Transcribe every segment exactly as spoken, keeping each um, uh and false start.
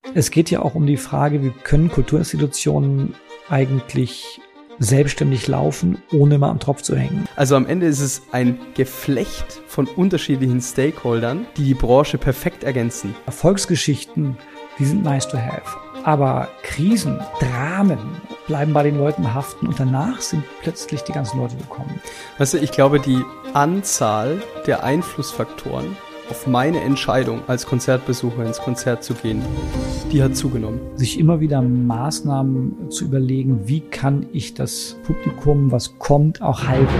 Es geht ja auch um die Frage, wie können Kulturinstitutionen eigentlich selbstständig laufen, ohne mal am Tropf zu hängen. Also am Ende ist es ein Geflecht von unterschiedlichen Stakeholdern, die die Branche perfekt ergänzen. Erfolgsgeschichten, die sind nice to have. Aber Krisen, Dramen bleiben bei den Leuten haften und danach sind plötzlich die ganzen Leute gekommen. Weißt du, ich glaube, die Anzahl der Einflussfaktoren auf meine Entscheidung, als Konzertbesucher ins Konzert zu gehen, die hat zugenommen. Sich immer wieder Maßnahmen zu überlegen, wie kann ich das Publikum, was kommt, auch halten.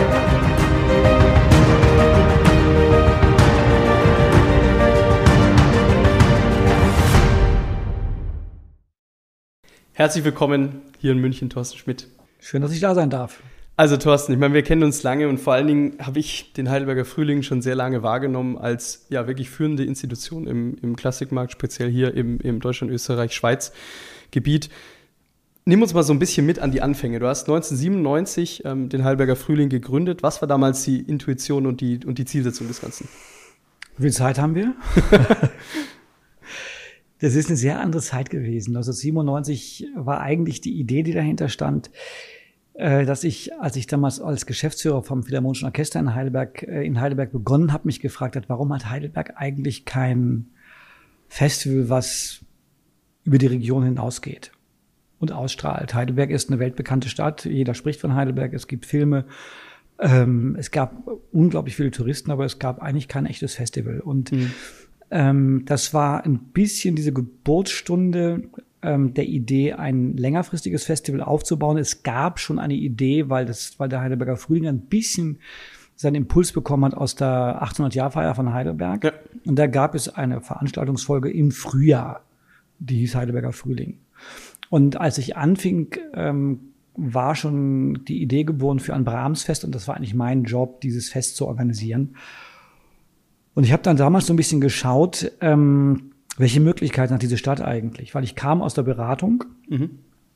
Herzlich willkommen hier in München, Thorsten Schmidt. Schön, dass ich da sein darf. Also Thorsten, ich meine, wir kennen uns lange und vor allen Dingen habe ich den Heidelberger Frühling schon sehr lange wahrgenommen als ja wirklich führende Institution im, im Klassikmarkt, speziell hier im, im Deutschland, Österreich, Schweiz Gebiet. Nimm uns mal so ein bisschen mit an die Anfänge. Du hast neunzehnhundertsiebenundneunzig ähm, den Heidelberger Frühling gegründet. Was war damals die Intuition und die, und die Zielsetzung des Ganzen? Wie viel Zeit haben wir? Das ist eine sehr andere Zeit gewesen. neunzehnhundertsiebenundneunzig war eigentlich die Idee, die dahinter stand, dass ich, als ich damals als Geschäftsführer vom Philharmonischen Orchester in Heidelberg, in Heidelberg begonnen habe, mich gefragt hat, warum hat Heidelberg eigentlich kein Festival, was über die Region hinausgeht und ausstrahlt. Heidelberg ist eine weltbekannte Stadt, jeder spricht von Heidelberg, es gibt Filme, ähm, es gab unglaublich viele Touristen, aber es gab eigentlich kein echtes Festival. Und mhm. ähm, das war ein bisschen diese Geburtsstunde der Idee, ein längerfristiges Festival aufzubauen. Es gab schon eine Idee, weil das, weil der Heidelberger Frühling ein bisschen seinen Impuls bekommen hat aus der achtzehnhundert-Jahr-Feier von Heidelberg. Ja. Und da gab es eine Veranstaltungsfolge im Frühjahr, die hieß Heidelberger Frühling. Und als ich anfing, ähm, war schon die Idee geboren für ein Brahms-Fest und das war eigentlich mein Job, dieses Fest zu organisieren. Und ich habe dann damals so ein bisschen geschaut, ähm, welche Möglichkeiten hat diese Stadt eigentlich? Weil ich kam aus der Beratung mhm.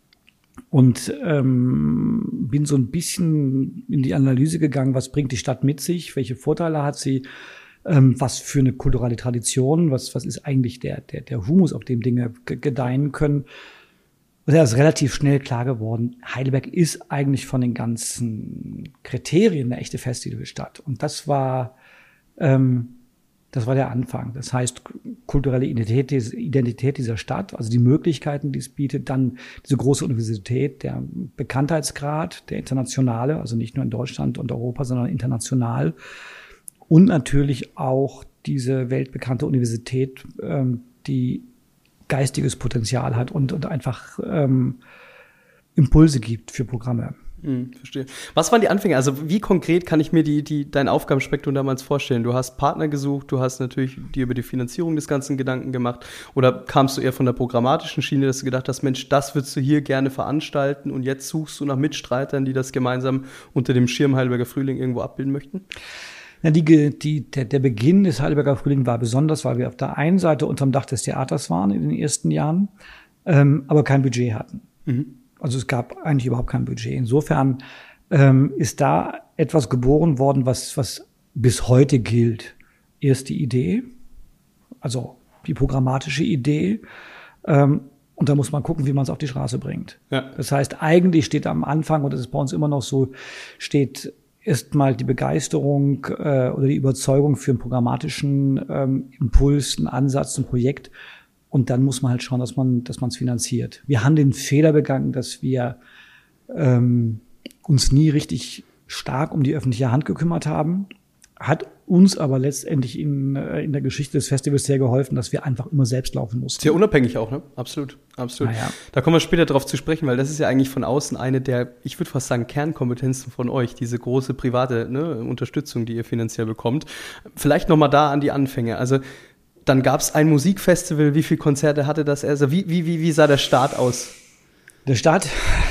und ähm, bin so ein bisschen in die Analyse gegangen, was bringt die Stadt mit sich, welche Vorteile hat sie, ähm, was für eine kulturelle Tradition, was was ist eigentlich der der der Humus, auf dem Dinge g- gedeihen können. Und da ist relativ schnell klar geworden, Heidelberg ist eigentlich von den ganzen Kriterien eine echte Festivalstadt. Und das war ähm, Das war der Anfang. Das heißt, kulturelle Identität, Identität dieser Stadt, also die Möglichkeiten, die es bietet, dann diese große Universität, der Bekanntheitsgrad, der internationale, also nicht nur in Deutschland und Europa, sondern international. Und natürlich auch diese weltbekannte Universität, ähm, die geistiges Potenzial hat und, und einfach ähm, Impulse gibt für Programme. Hm, verstehe. Was waren die Anfänge? Also wie konkret kann ich mir die, die, dein Aufgabenspektrum damals vorstellen? Du hast Partner gesucht, du hast natürlich dir über die Finanzierung des ganzen Gedanken gemacht oder kamst du eher von der programmatischen Schiene, dass du gedacht hast, Mensch, das würdest du hier gerne veranstalten und jetzt suchst du nach Mitstreitern, die das gemeinsam unter dem Schirm Heidelberger Frühling irgendwo abbilden möchten? Ja, die, die, der, der Beginn des Heidelberger Frühling war besonders, weil wir auf der einen Seite unterm Dach des Theaters waren in den ersten Jahren, ähm, aber kein Budget hatten. Mhm. Also es gab eigentlich überhaupt kein Budget. Insofern ähm, ist da etwas geboren worden, was, was bis heute gilt. Erst die Idee, also die programmatische Idee. Ähm, und da muss man gucken, wie man es auf die Straße bringt. Ja. Das heißt, eigentlich steht am Anfang, und das ist bei uns immer noch so, steht erstmal die Begeisterung äh, oder die Überzeugung für einen programmatischen ähm, Impuls, einen Ansatz, ein Projekt. Und dann muss man halt schauen, dass man, dass man es finanziert. Wir haben den Fehler begangen, dass wir ähm, uns nie richtig stark um die öffentliche Hand gekümmert haben. Hat uns aber letztendlich in, in der Geschichte des Festivals sehr geholfen, dass wir einfach immer selbst laufen mussten. Sehr unabhängig auch, ne? Absolut, absolut. Naja. Da kommen wir später drauf zu sprechen, weil das ist ja eigentlich von außen eine der, ich würde fast sagen, Kernkompetenzen von euch, diese große private ne, Unterstützung, die ihr finanziell bekommt. Vielleicht nochmal da an die Anfänge. Also dann gab es ein Musikfestival. Wie viele Konzerte hatte das? Also wie, wie, wie, wie sah der Start aus? Der Start,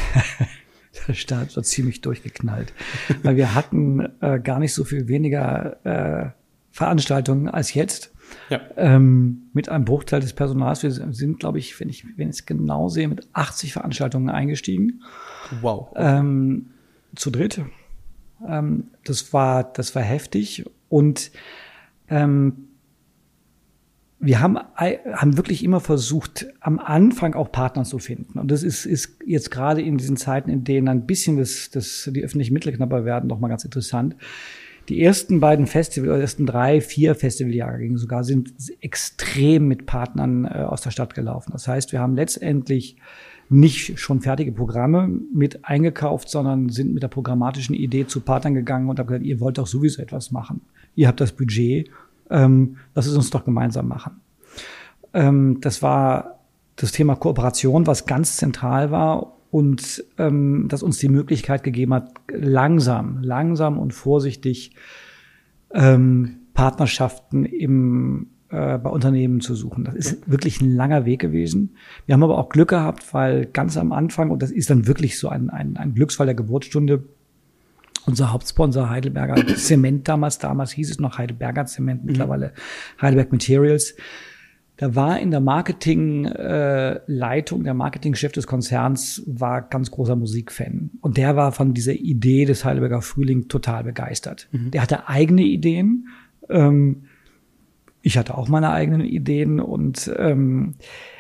der Start war ziemlich durchgeknallt. Weil wir hatten äh, gar nicht so viel weniger äh, Veranstaltungen als jetzt. Ja. Ähm, mit einem Bruchteil des Personals. Wir sind, glaube ich, wenn ich wenn ich es genau sehe, mit achtzig Veranstaltungen eingestiegen. Wow. Ähm, zu dritt. Ähm, das war, das war heftig. Und ähm, wir haben, haben wirklich immer versucht, am Anfang auch Partner zu finden. Und das ist, ist jetzt gerade in diesen Zeiten, in denen ein bisschen das, das, die öffentlichen Mittel knapper werden, noch mal ganz interessant. Die ersten beiden Festivals, oder ersten drei, vier Festivaljahre sogar, sind extrem mit Partnern äh, aus der Stadt gelaufen. Das heißt, wir haben letztendlich nicht schon fertige Programme mit eingekauft, sondern sind mit der programmatischen Idee zu Partnern gegangen und haben gesagt, ihr wollt doch sowieso etwas machen. Ihr habt das Budget. Ähm, lass es uns doch gemeinsam machen. Ähm, das war das Thema Kooperation, was ganz zentral war und ähm, das uns die Möglichkeit gegeben hat, langsam, langsam und vorsichtig ähm, Partnerschaften im, äh, bei Unternehmen zu suchen. Das ist wirklich ein langer Weg gewesen. Wir haben aber auch Glück gehabt, weil ganz am Anfang, und das ist dann wirklich so ein, ein, ein Glücksfall der Geburtsstunde, unser Hauptsponsor Heidelberger Zement damals, damals hieß es noch Heidelberger Zement, mittlerweile Heidelberg Materials. Da war in der Marketingleitung, äh, der Marketingchef des Konzerns war ganz großer Musikfan. Und der war von dieser Idee des Heidelberger Frühling total begeistert. Mhm. Der hatte eigene Ideen. Ähm, ich hatte auch meine eigenen Ideen und ähm,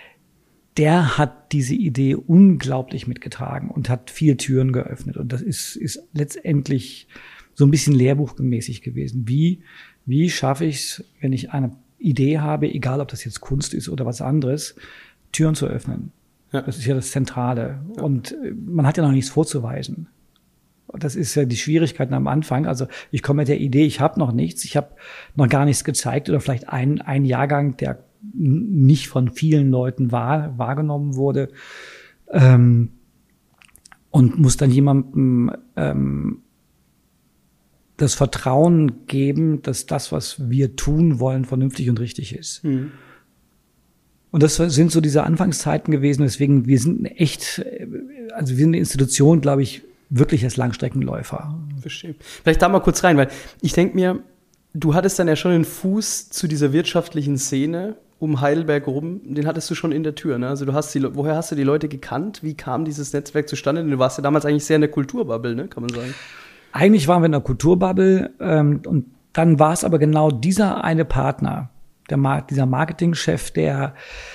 der hat diese Idee unglaublich mitgetragen und hat viele Türen geöffnet. Und das ist, ist letztendlich so ein bisschen lehrbuchmäßig gewesen. Wie, wie schaffe ich es, wenn ich eine Idee habe, egal ob das jetzt Kunst ist oder was anderes, Türen zu öffnen? Ja. Das ist ja das Zentrale. Ja. Und man hat ja noch nichts vorzuweisen. Das ist ja die Schwierigkeiten am Anfang. Also ich komme mit der Idee, ich habe noch nichts, ich habe noch gar nichts gezeigt oder vielleicht ein, ein Jahrgang, der nicht von vielen Leuten wahr, wahrgenommen wurde, ähm, und muss dann jemandem ähm, das Vertrauen geben, dass das, was wir tun wollen, vernünftig und richtig ist. Mhm. Und das sind so diese Anfangszeiten gewesen, deswegen wir sind echt, also wir sind eine Institution, glaube ich, wirklich als Langstreckenläufer. Verstehe. Vielleicht da mal kurz rein, weil ich denke mir, du hattest dann ja schon den Fuß zu dieser wirtschaftlichen Szene um Heidelberg rum, den hattest du schon in der Tür, ne? Also du hast die, woher hast du die Leute gekannt? Wie kam dieses Netzwerk zustande? Denn du warst ja damals eigentlich sehr in der Kulturbubble, ne? Kann man sagen. Eigentlich waren wir in der Kulturbubble, ähm, und dann war es aber genau dieser eine Partner, der Mar- dieser Marketingchef, der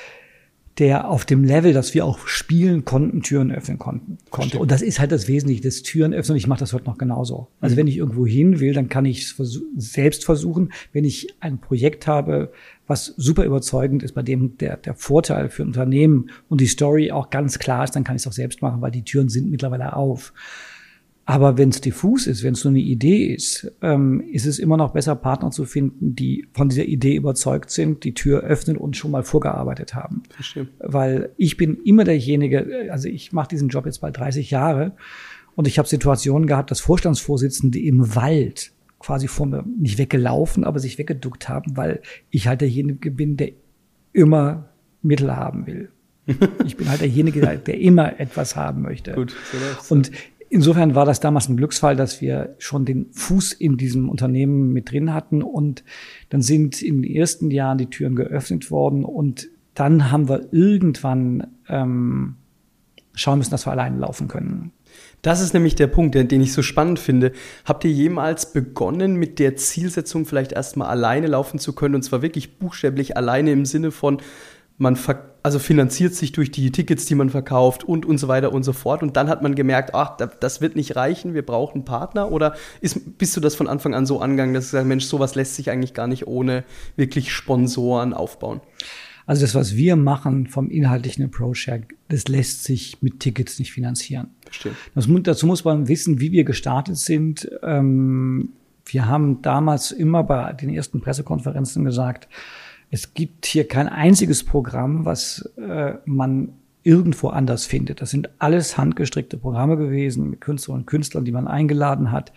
der auf dem Level, dass wir auch spielen konnten, Türen öffnen konnten, konnte. Verstehe. Und das ist halt das Wesentliche, das Türen öffnen. Ich mache das heute noch genauso. Also mhm. wenn ich irgendwo hin will, dann kann ich es versuch- selbst versuchen. Wenn ich ein Projekt habe, was super überzeugend ist, bei dem der, der Vorteil für Unternehmen und die Story auch ganz klar ist, dann kann ich es auch selbst machen, weil die Türen sind mittlerweile auf. Aber wenn es diffus ist, wenn es nur eine Idee ist, ähm, ist es immer noch besser, Partner zu finden, die von dieser Idee überzeugt sind, die Tür öffnen und schon mal vorgearbeitet haben. Verstehe. Weil ich bin immer derjenige, also ich mache diesen Job jetzt bald dreißig Jahre und ich habe Situationen gehabt, dass Vorstandsvorsitzende im Wald quasi vor mir nicht weggelaufen, aber sich weggeduckt haben, weil ich halt derjenige bin, der immer Mittel haben will. Ich bin halt derjenige, der immer etwas haben möchte. Gut, so läuft's. Und insofern war das damals ein Glücksfall, dass wir schon den Fuß in diesem Unternehmen mit drin hatten und dann sind in den ersten Jahren die Türen geöffnet worden und dann haben wir irgendwann ähm, schauen müssen, dass wir alleine laufen können. Das ist nämlich der Punkt, den ich so spannend finde. Habt ihr jemals begonnen, mit der Zielsetzung vielleicht erstmal alleine laufen zu können und zwar wirklich buchstäblich alleine im Sinne von man ver- also finanziert sich durch die Tickets, die man verkauft und und so weiter und so fort. Und dann hat man gemerkt, ach, das wird nicht reichen, wir brauchen einen Partner. Oder ist, bist du das von Anfang an so angegangen, dass du sagst, Mensch, sowas lässt sich eigentlich gar nicht ohne wirklich Sponsoren aufbauen? Also das, was wir machen vom inhaltlichen Approach her, das lässt sich mit Tickets nicht finanzieren. Verstehe. Das, dazu muss man wissen, wie wir gestartet sind. Ähm, wir haben damals immer bei den ersten Pressekonferenzen gesagt, es gibt hier kein einziges Programm, was äh, man irgendwo anders findet. Das sind alles handgestrickte Programme gewesen mit Künstlerinnen und Künstlern, die man eingeladen hat.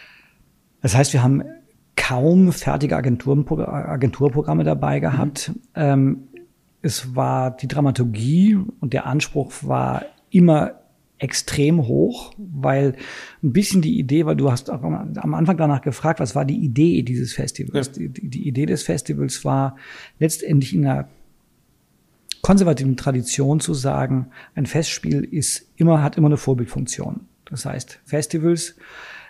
Das heißt, wir haben kaum fertige Agenturen, Agenturprogramme dabei gehabt. Mhm. Ähm, es war die Dramaturgie und der Anspruch war immer extrem hoch, weil ein bisschen die Idee, weil du hast auch am Anfang danach gefragt, was war die Idee dieses Festivals? Ja. Die, die Idee des Festivals war letztendlich in einer konservativen Tradition zu sagen, ein Festspiel ist immer, hat immer eine Vorbildfunktion. Das heißt, Festivals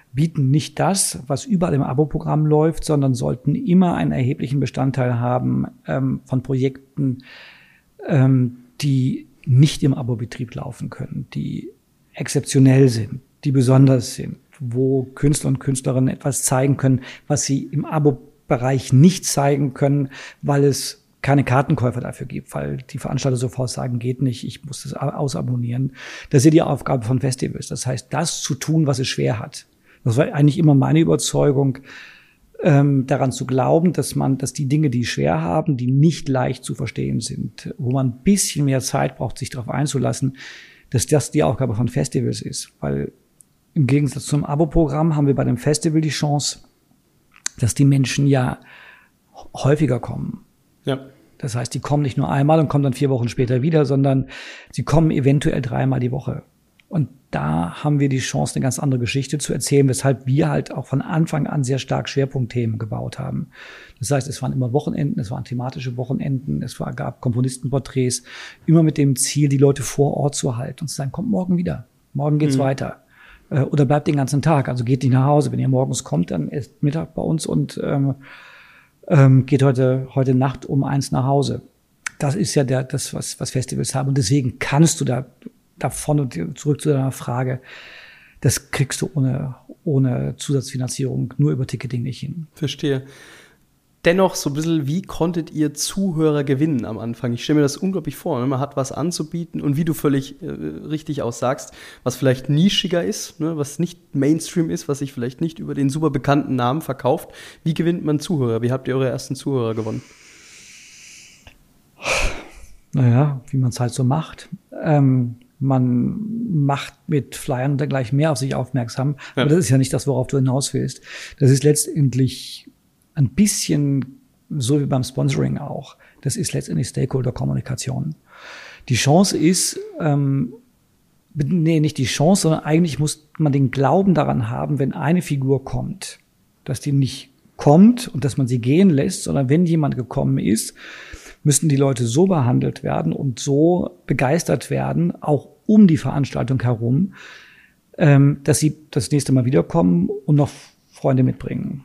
bieten nicht das, was überall im Abo-Programm läuft, sondern sollten immer einen erheblichen Bestandteil haben ähm, von Projekten, ähm, die nicht im Abo-Betrieb laufen können, die exzeptionell sind, die besonders sind, wo Künstler und Künstlerinnen etwas zeigen können, was sie im Abo-Bereich nicht zeigen können, weil es keine Kartenkäufer dafür gibt, weil die Veranstalter sofort sagen, geht nicht, ich muss das ausabonnieren. Das ist ja die Aufgabe von Festivals. Das heißt, das zu tun, was es schwer hat. Das war eigentlich immer meine Überzeugung, ähm, daran zu glauben, dass man, dass die Dinge, die schwer haben, die nicht leicht zu verstehen sind, wo man ein bisschen mehr Zeit braucht, sich darauf einzulassen, dass das die Aufgabe von Festivals ist. Weil im Gegensatz zum Abo-Programm haben wir bei dem Festival die Chance, dass die Menschen ja häufiger kommen. Ja. Das heißt, die kommen nicht nur einmal und kommen dann vier Wochen später wieder, sondern sie kommen eventuell dreimal die Woche. Und da haben wir die Chance, eine ganz andere Geschichte zu erzählen, weshalb wir halt auch von Anfang an sehr stark Schwerpunktthemen gebaut haben. Das heißt, es waren immer Wochenenden, es waren thematische Wochenenden, es war, gab Komponistenporträts, immer mit dem Ziel, die Leute vor Ort zu halten und zu sagen, kommt morgen wieder, morgen geht's mhm. weiter. Äh, oder bleibt den ganzen Tag, also geht nicht nach Hause. Wenn ihr morgens kommt, dann esst Mittag bei uns und ähm, ähm, geht heute heute Nacht um eins nach Hause. Das ist ja der, das, was, was Festivals haben. Und deswegen kannst du da davon und zurück zu deiner Frage, das kriegst du ohne, ohne Zusatzfinanzierung nur über Ticketing nicht hin. Verstehe. Dennoch so ein bisschen, wie konntet ihr Zuhörer gewinnen am Anfang? Ich stelle mir das unglaublich vor. Ne? Man hat was anzubieten und wie du völlig äh, richtig aussagst, was vielleicht nischiger ist, ne? Was nicht Mainstream ist, was sich vielleicht nicht über den super bekannten Namen verkauft. Wie gewinnt man Zuhörer? Wie habt ihr eure ersten Zuhörer gewonnen? Naja, wie man es halt so macht. Ähm, man macht mit Flyern und dergleichen mehr auf sich aufmerksam. Ja. Aber das ist ja nicht das, worauf du hinaus willst. Das ist letztendlich ein bisschen so wie beim Sponsoring auch. Das ist letztendlich Stakeholder-Kommunikation. Die Chance ist, ähm, nee, nicht die Chance, sondern eigentlich muss man den Glauben daran haben, wenn eine Figur kommt, dass die nicht kommt und dass man sie gehen lässt, sondern wenn jemand gekommen ist, müssen die Leute so behandelt werden und so begeistert werden, auch um die Veranstaltung herum, ähm, dass sie das nächste Mal wiederkommen und noch Freunde mitbringen.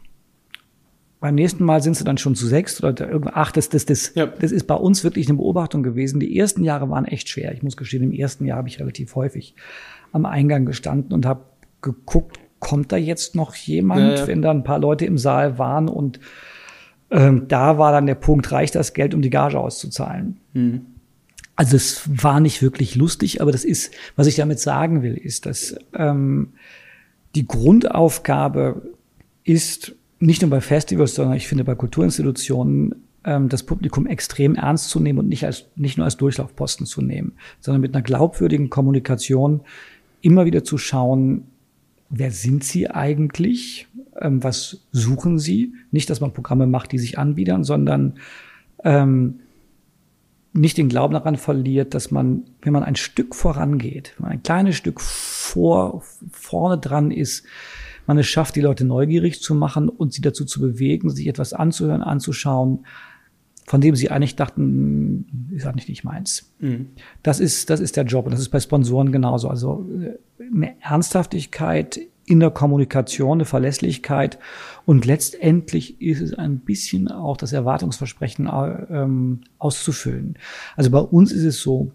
Beim nächsten Mal sind sie dann schon zu sechs oder irgendwann, ach, das, das, das, ja. das ist bei uns wirklich eine Beobachtung gewesen. Die ersten Jahre waren echt schwer. Ich muss gestehen, im ersten Jahr habe ich relativ häufig am Eingang gestanden und habe geguckt, kommt da jetzt noch jemand, ja, ja. wenn da ein paar Leute im Saal waren und ähm, da war dann der Punkt, reicht das Geld, um die Gage auszuzahlen? Mhm. Also es war nicht wirklich lustig, aber das ist, was ich damit sagen will, ist, dass ähm, die Grundaufgabe ist, nicht nur bei Festivals, sondern ich finde bei Kulturinstitutionen, ähm, das Publikum extrem ernst zu nehmen und nicht als nicht nur als Durchlaufposten zu nehmen, sondern mit einer glaubwürdigen Kommunikation immer wieder zu schauen, wer sind sie eigentlich, ähm, was suchen sie? Nicht, dass man Programme macht, die sich anbiedern, sondern ähm, nicht den Glauben daran verliert, dass man, wenn man ein Stück vorangeht, wenn man ein kleines Stück vor vorne dran ist, man es schafft, die Leute neugierig zu machen und sie dazu zu bewegen, sich etwas anzuhören, anzuschauen, von dem sie eigentlich dachten, ist eigentlich nicht meins. Mhm. Das ist, das ist der Job und das ist bei Sponsoren genauso. Also eine Ernsthaftigkeit in der Kommunikation, eine Verlässlichkeit und letztendlich ist es ein bisschen auch das Erwartungsversprechen ähm, auszufüllen. Also bei uns ist es so,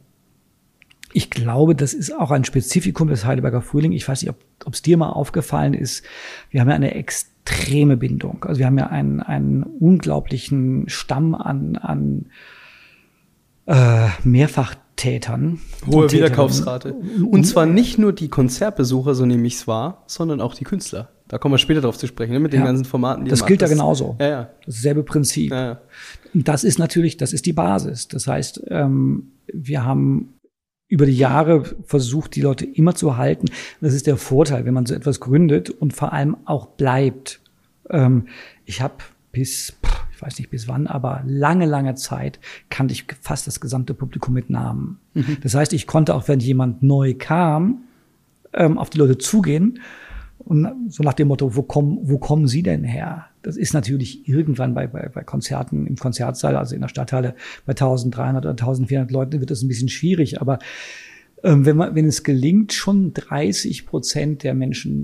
ich glaube, das ist auch ein Spezifikum des Heidelberger Frühling. Ich weiß nicht, ob es dir mal aufgefallen ist. Wir haben ja eine extreme Bindung. Also wir haben ja einen, einen unglaublichen Stamm an, an äh, Mehrfachtätern. Hohe Wiederkaufsrate. Und zwar nicht nur die Konzertbesucher, so nehme ich es wahr, sondern auch die Künstler. Da kommen wir später drauf zu sprechen, ne, mit den ja, ganzen Formaten. Die das gilt ja genauso. Ja, ja. Dasselbe Prinzip. Ja, ja. Und das ist natürlich, das ist die Basis. Das heißt, ähm, wir haben über die Jahre versucht, die Leute immer zu halten. Das ist der Vorteil, wenn man so etwas gründet und vor allem auch bleibt. Ähm, ich habe bis, ich weiß nicht bis wann, aber lange, lange Zeit kannte ich fast das gesamte Publikum mit Namen. Mhm. Das heißt, ich konnte auch, wenn jemand neu kam, ähm, auf die Leute zugehen und so nach dem Motto, wo kommen, wo kommen Sie denn her? Das ist natürlich irgendwann bei, bei, bei Konzerten im Konzertsaal, also in der Stadthalle, bei eintausenddreihundert oder eintausendvierhundert Leuten wird das ein bisschen schwierig. Aber ähm, wenn man, wenn es gelingt, schon dreißig Prozent der Menschen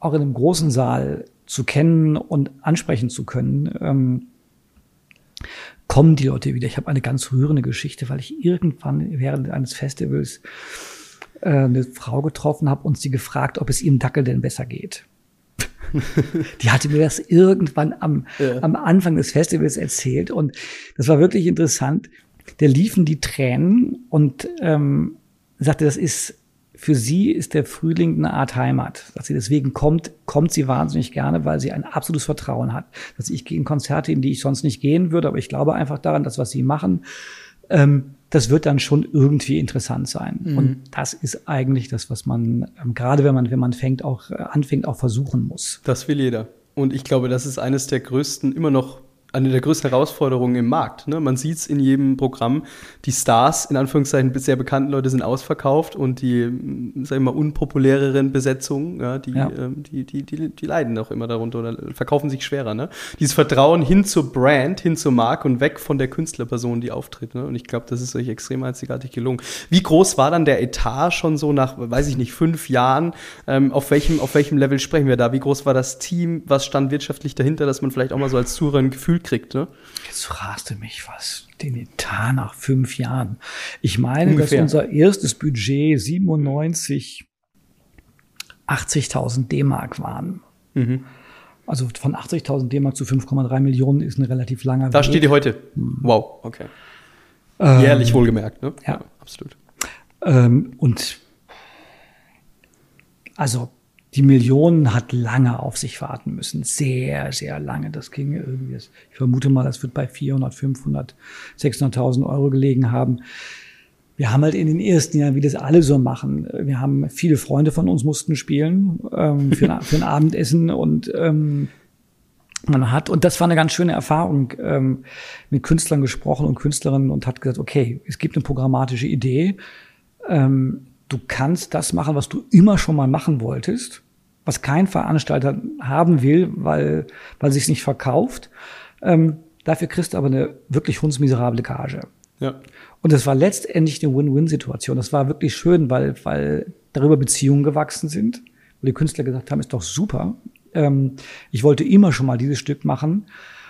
auch in einem großen Saal zu kennen und ansprechen zu können, ähm, kommen die Leute wieder. Ich habe eine ganz rührende Geschichte, weil ich irgendwann während eines Festivals äh, eine Frau getroffen habe und sie gefragt, ob es ihrem Dackel denn besser geht. Die hatte mir das irgendwann am, ja. am Anfang des Festivals erzählt und das war wirklich interessant. Der liefen die Tränen und ähm, sagte, das ist für sie ist der Frühling eine Art Heimat. Dass sie deswegen kommt, kommt sie wahnsinnig gerne, weil sie ein absolutes Vertrauen hat. Dass ich gehe in Konzerte, in die ich sonst nicht gehen würde, aber ich glaube einfach daran, dass was sie machen, ähm, das wird dann schon irgendwie interessant sein. Mhm. Und das ist eigentlich das, was man, ähm, gerade wenn man, wenn man fängt, auch äh, anfängt, auch versuchen muss. Das will jeder. Und ich glaube, das ist eines der größten, immer noch eine der größten Herausforderungen im Markt. Ne? Man sieht es in jedem Programm, die Stars, in Anführungszeichen sehr bekannten Leute, sind ausverkauft und die, sag ich mal, unpopuläreren Besetzungen, ja, die, ja. Ähm, die, die, die, die leiden auch immer darunter oder verkaufen sich schwerer. Ne? Dieses Vertrauen hin zur Brand, hin zur Marke und weg von der Künstlerperson, die auftritt. Ne? Und ich glaube, das ist euch extrem einzigartig gelungen. Wie groß war dann der Etat schon so nach, weiß ich nicht, fünf Jahren? Ähm, auf welchem, auf welchem Level sprechen wir da? Wie groß war das Team? Was stand wirtschaftlich dahinter, dass man vielleicht auch mal so als Zuhörer ein Gefühl kriegt, ne? Jetzt fragst du mich was. Den Etat nach fünf Jahren. Ich meine, Ungefähr. Dass unser erstes Budget siebenundneunzig achtzigtausend D-Mark waren. Mhm. Also von achtzigtausend D-Mark zu fünf Komma drei Millionen ist ein relativ langer Da Weg. Steht die heute. Mhm. Wow, okay. Ähm, Jährlich wohlgemerkt, ne? Ja, ja absolut. Ähm, und also die Million hat lange auf sich warten müssen. Sehr, sehr lange. Das ging irgendwie. Ich vermute mal, das wird bei vierhundert, fünfhundert, sechshunderttausend Euro gelegen haben. Wir haben halt in den ersten Jahren, wie das alle so machen, wir haben viele Freunde von uns mussten spielen ähm, für, ein, für ein Abendessen und ähm, man hat, und das war eine ganz schöne Erfahrung, ähm, mit Künstlern gesprochen und Künstlerinnen und hat gesagt, okay, es gibt eine programmatische Idee, ähm, du kannst das machen, was du immer schon mal machen wolltest, was kein Veranstalter haben will, weil weil sich's nicht verkauft. Ähm, dafür kriegst du aber eine wirklich hundsmiserable Gage. Ja. Und das war letztendlich eine Win-Win-Situation. Das war wirklich schön, weil weil darüber Beziehungen gewachsen sind, wo die Künstler gesagt haben, ist doch super. Ähm, ich wollte immer schon mal dieses Stück machen.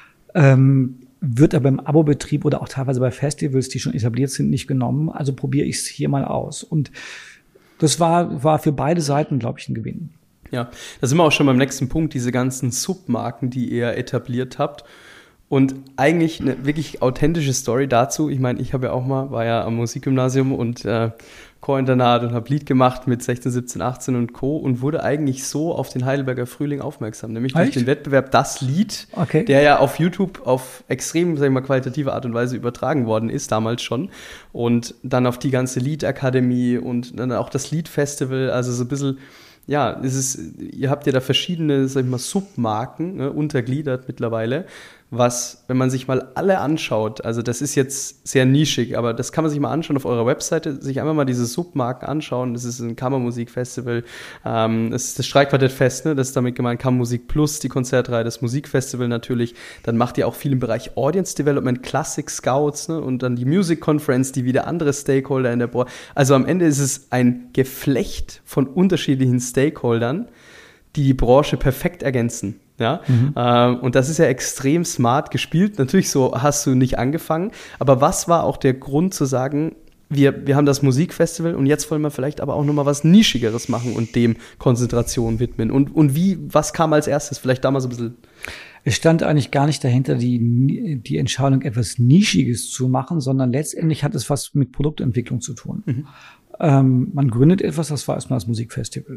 Ähm, wird aber im Abo-Betrieb oder auch teilweise bei Festivals, die schon etabliert sind, nicht genommen. Also probiere ich es hier mal aus. Und das war, war für beide Seiten, glaube ich, ein Gewinn. Ja, da sind wir auch schon beim nächsten Punkt, diese ganzen Submarken, die ihr etabliert habt. Und eigentlich eine wirklich authentische Story dazu. Ich meine, ich habe ja auch mal, war ja am Musikgymnasium und äh, Chorinternat und habe Lied gemacht mit sechzehn, siebzehn, achtzehn und Co. und wurde eigentlich so auf den Heidelberger Frühling aufmerksam, nämlich durch Echt? den Wettbewerb Das Lied, okay. der ja auf YouTube auf extrem, sag ich mal, qualitative Art und Weise übertragen worden ist, damals schon. Und dann auf die ganze Liedakademie und dann auch das Liedfestival, also so ein bisschen, ja, es ist, ihr habt ja da verschiedene, sag ich mal, Submarken, ne, untergliedert mittlerweile, was, wenn man sich mal alle anschaut, also das ist jetzt sehr nischig, aber das kann man sich mal anschauen auf eurer Webseite, sich einfach mal diese Submarken anschauen. Das ist ein Kammermusikfestival, ähm, das ist das Streichquartettfest, ne? Das ist damit gemeint, Kammermusik Plus, die Konzertreihe, das Musikfestival natürlich. Dann macht ihr auch viel im Bereich Audience Development, Classic Scouts, ne? Und dann die Music Conference, die wieder andere Stakeholder in der Branche. Also am Ende ist es ein Geflecht von unterschiedlichen Stakeholdern, die die Branche perfekt ergänzen. Ja, mhm. ähm, und das ist ja extrem smart gespielt. Natürlich, so hast du nicht angefangen. Aber was war auch der Grund zu sagen, wir, wir haben das Musikfestival und jetzt wollen wir vielleicht aber auch nochmal was Nischigeres machen und dem Konzentration widmen? Und, und wie, was kam als erstes? Vielleicht da mal so ein bisschen. Es stand eigentlich gar nicht dahinter, die, die Entscheidung, etwas Nischiges zu machen, sondern letztendlich hat es was mit Produktentwicklung zu tun. Mhm. Ähm, man gründet etwas, das war erstmal das Musikfestival.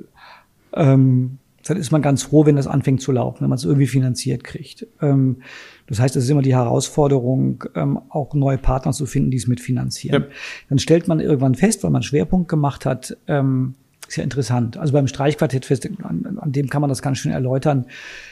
Ähm, Dann ist man ganz froh, wenn das anfängt zu laufen, wenn man es irgendwie finanziert kriegt. Ähm, das heißt, es ist immer die Herausforderung, ähm, auch neue Partner zu finden, die es mitfinanzieren. Ja. Dann stellt man irgendwann fest, weil man einen Schwerpunkt gemacht hat, ähm, ist ja interessant. Also beim Streichquartettfest, an, an dem kann man das ganz schön erläutern.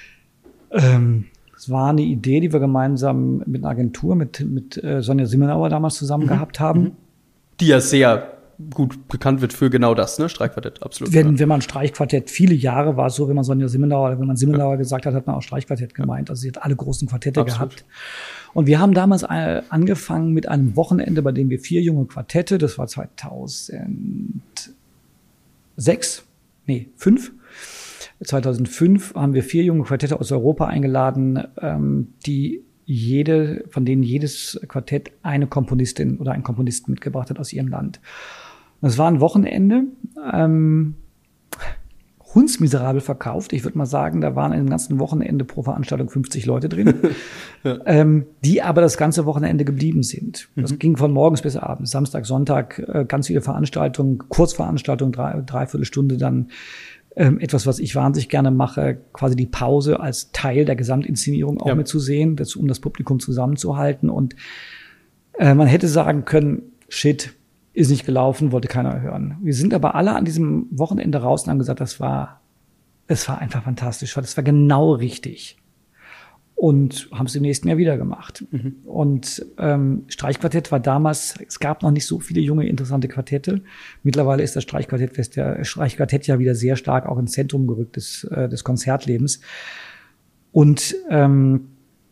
Ähm, es war eine Idee, die wir gemeinsam mit einer Agentur, mit, mit äh, Sonja Simmenauer damals zusammen mhm. gehabt haben. Die ja sehr gut bekannt wird für genau das, ne? Streichquartett, absolut. Wenn, ja. wenn man Streichquartett, viele Jahre war es so, wenn man Sonja Simmenauer, wenn man Simmenauer ja. gesagt hat, hat man auch Streichquartett gemeint. Also sie hat alle großen Quartette absolut. gehabt. Und wir haben damals angefangen mit einem Wochenende, bei dem wir vier junge Quartette, das war zweitausendsechs, nee, fünf. zweitausendfünf haben wir vier junge Quartette aus Europa eingeladen, ähm, die jede, von denen jedes Quartett eine Komponistin oder einen Komponisten mitgebracht hat aus ihrem Land. Das war ein Wochenende, ähm, hundsmiserabel verkauft. Ich würde mal sagen, da waren im ganzen Wochenende pro Veranstaltung fünfzig Leute drin, ja. ähm, die aber das ganze Wochenende geblieben sind. Das mhm. ging von morgens bis abends, Samstag, Sonntag, äh, ganz viele Veranstaltungen, Kurzveranstaltungen, drei, dreiviertel Stunde dann. Ähm, etwas, was ich wahnsinnig gerne mache, quasi die Pause als Teil der Gesamtinszenierung auch ja. mitzusehen, das, um das Publikum zusammenzuhalten. Und äh, man hätte sagen können, shit, ist nicht gelaufen, wollte keiner hören. Wir sind aber alle an diesem Wochenende raus und haben gesagt, das war, es war einfach fantastisch, das war genau richtig. Und haben es im nächsten Jahr wieder gemacht. Mhm. Und ähm, Streichquartett war damals, es gab noch nicht so viele junge, interessante Quartette. Mittlerweile ist das Streichquartettfest, der Streichquartett ja wieder sehr stark auch ins Zentrum gerückt des, äh, des Konzertlebens. Und ähm,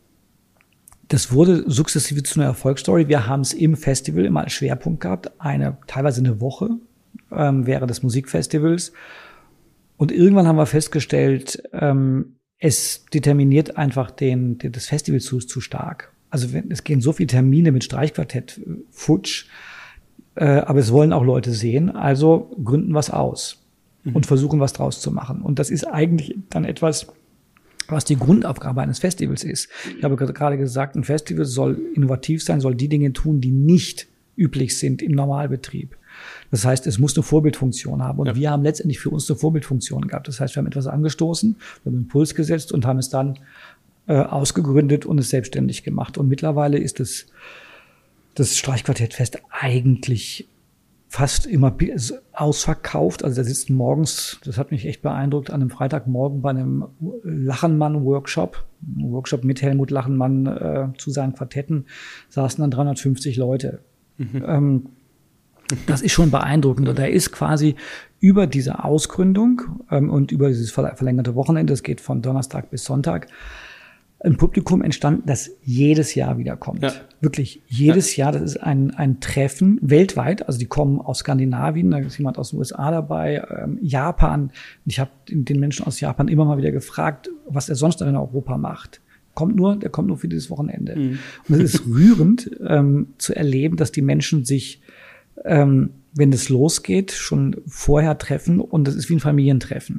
das wurde sukzessive zu einer Erfolgsstory. Wir haben es im Festival immer als Schwerpunkt gehabt, eine teilweise eine Woche ähm, während des Musikfestivals. Und irgendwann haben wir festgestellt, ähm, es determiniert einfach den, den das Festival zu, zu stark. Also wenn, es gehen so viele Termine mit Streichquartett futsch, äh, aber es wollen auch Leute sehen, also gründen was aus mhm. und versuchen was draus zu machen. Und das ist eigentlich dann etwas, was die Grundaufgabe eines Festivals ist. Ich habe gerade gesagt, ein Festival soll innovativ sein, soll die Dinge tun, die nicht üblich sind im Normalbetrieb. Das heißt, es muss eine Vorbildfunktion haben. Und ja. wir haben letztendlich für uns eine Vorbildfunktion gehabt. Das heißt, wir haben etwas angestoßen, wir haben einen Impuls gesetzt und haben es dann äh, ausgegründet und es selbstständig gemacht. Und mittlerweile ist es, das Streichquartettfest eigentlich fast immer ausverkauft. Also da sitzen morgens, das hat mich echt beeindruckt, an einem Freitagmorgen bei einem Lachenmann-Workshop, Workshop mit Helmut Lachenmann äh, zu seinen Quartetten, saßen dann dreihundertfünfzig Leute. Mhm. Ähm, Das ist schon beeindruckend. Und da ist quasi über diese Ausgründung ähm, und über dieses verlängerte Wochenende, das geht von Donnerstag bis Sonntag, ein Publikum entstanden, das jedes Jahr wiederkommt. Ja. Wirklich jedes ja. Jahr. Das ist ein, ein Treffen weltweit. Also die kommen aus Skandinavien, da ist jemand aus den U S A dabei, ähm, Japan. Ich habe den Menschen aus Japan immer mal wieder gefragt, was er sonst in Europa macht. Kommt nur, der kommt nur für dieses Wochenende. Mhm. Und es ist rührend ähm, zu erleben, dass die Menschen sich Ähm, wenn es losgeht, schon vorher treffen und das ist wie ein Familientreffen.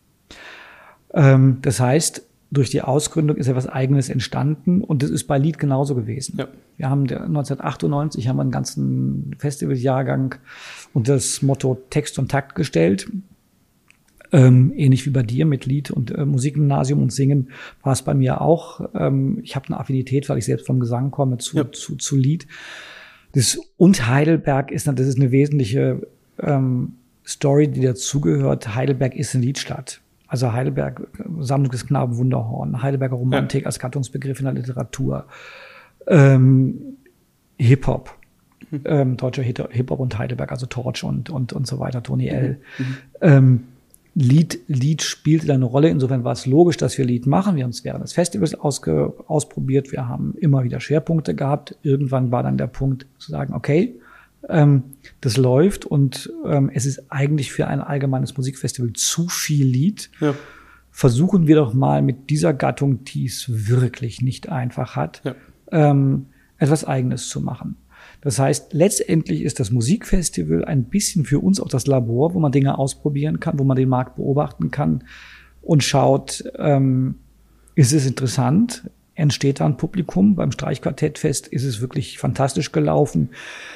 Ähm, das heißt, durch die Ausgründung ist etwas Eigenes entstanden und das ist bei Lied genauso gewesen. Ja. Wir haben neunzehnhundertachtundneunzig haben wir einen ganzen Festivaljahrgang unter das Motto Text und Takt gestellt. Ähm, ähnlich wie bei dir mit Lied und äh, Musikgymnasium und Singen war es bei mir auch. Ähm, ich habe eine Affinität, weil ich selbst vom Gesang komme, zu, ja. zu, zu Lied. Das, und Heidelberg ist, das ist eine wesentliche ähm, Story, die dazugehört. Heidelberg ist eine Liedstadt. Also Heidelberg, Sammlung des Knaben Wunderhorn, Heidelberger Romantik ja. als Gattungsbegriff in der Literatur, ähm, Hip-Hop, mhm. ähm, deutscher Hip-Hop und Heidelberg, also Torch und, und, und so weiter, Tony mhm. L. Mhm. Ähm, Lied, Lied spielte da eine Rolle. Insofern war es logisch, dass wir Lied machen. Wir haben es während des Festivals ausge, ausprobiert. Wir haben immer wieder Schwerpunkte gehabt. Irgendwann war dann der Punkt zu sagen, okay, ähm, das läuft und ähm, es ist eigentlich für ein allgemeines Musikfestival zu viel Lied. Ja. Versuchen wir doch mal mit dieser Gattung, die es wirklich nicht einfach hat, ja. ähm, etwas Eigenes zu machen. Das heißt, letztendlich ist das Musikfestival ein bisschen für uns auch das Labor, wo man Dinge ausprobieren kann, wo man den Markt beobachten kann und schaut, ähm, ist es interessant, entsteht da ein Publikum. Beim Streichquartettfest ist es wirklich fantastisch gelaufen.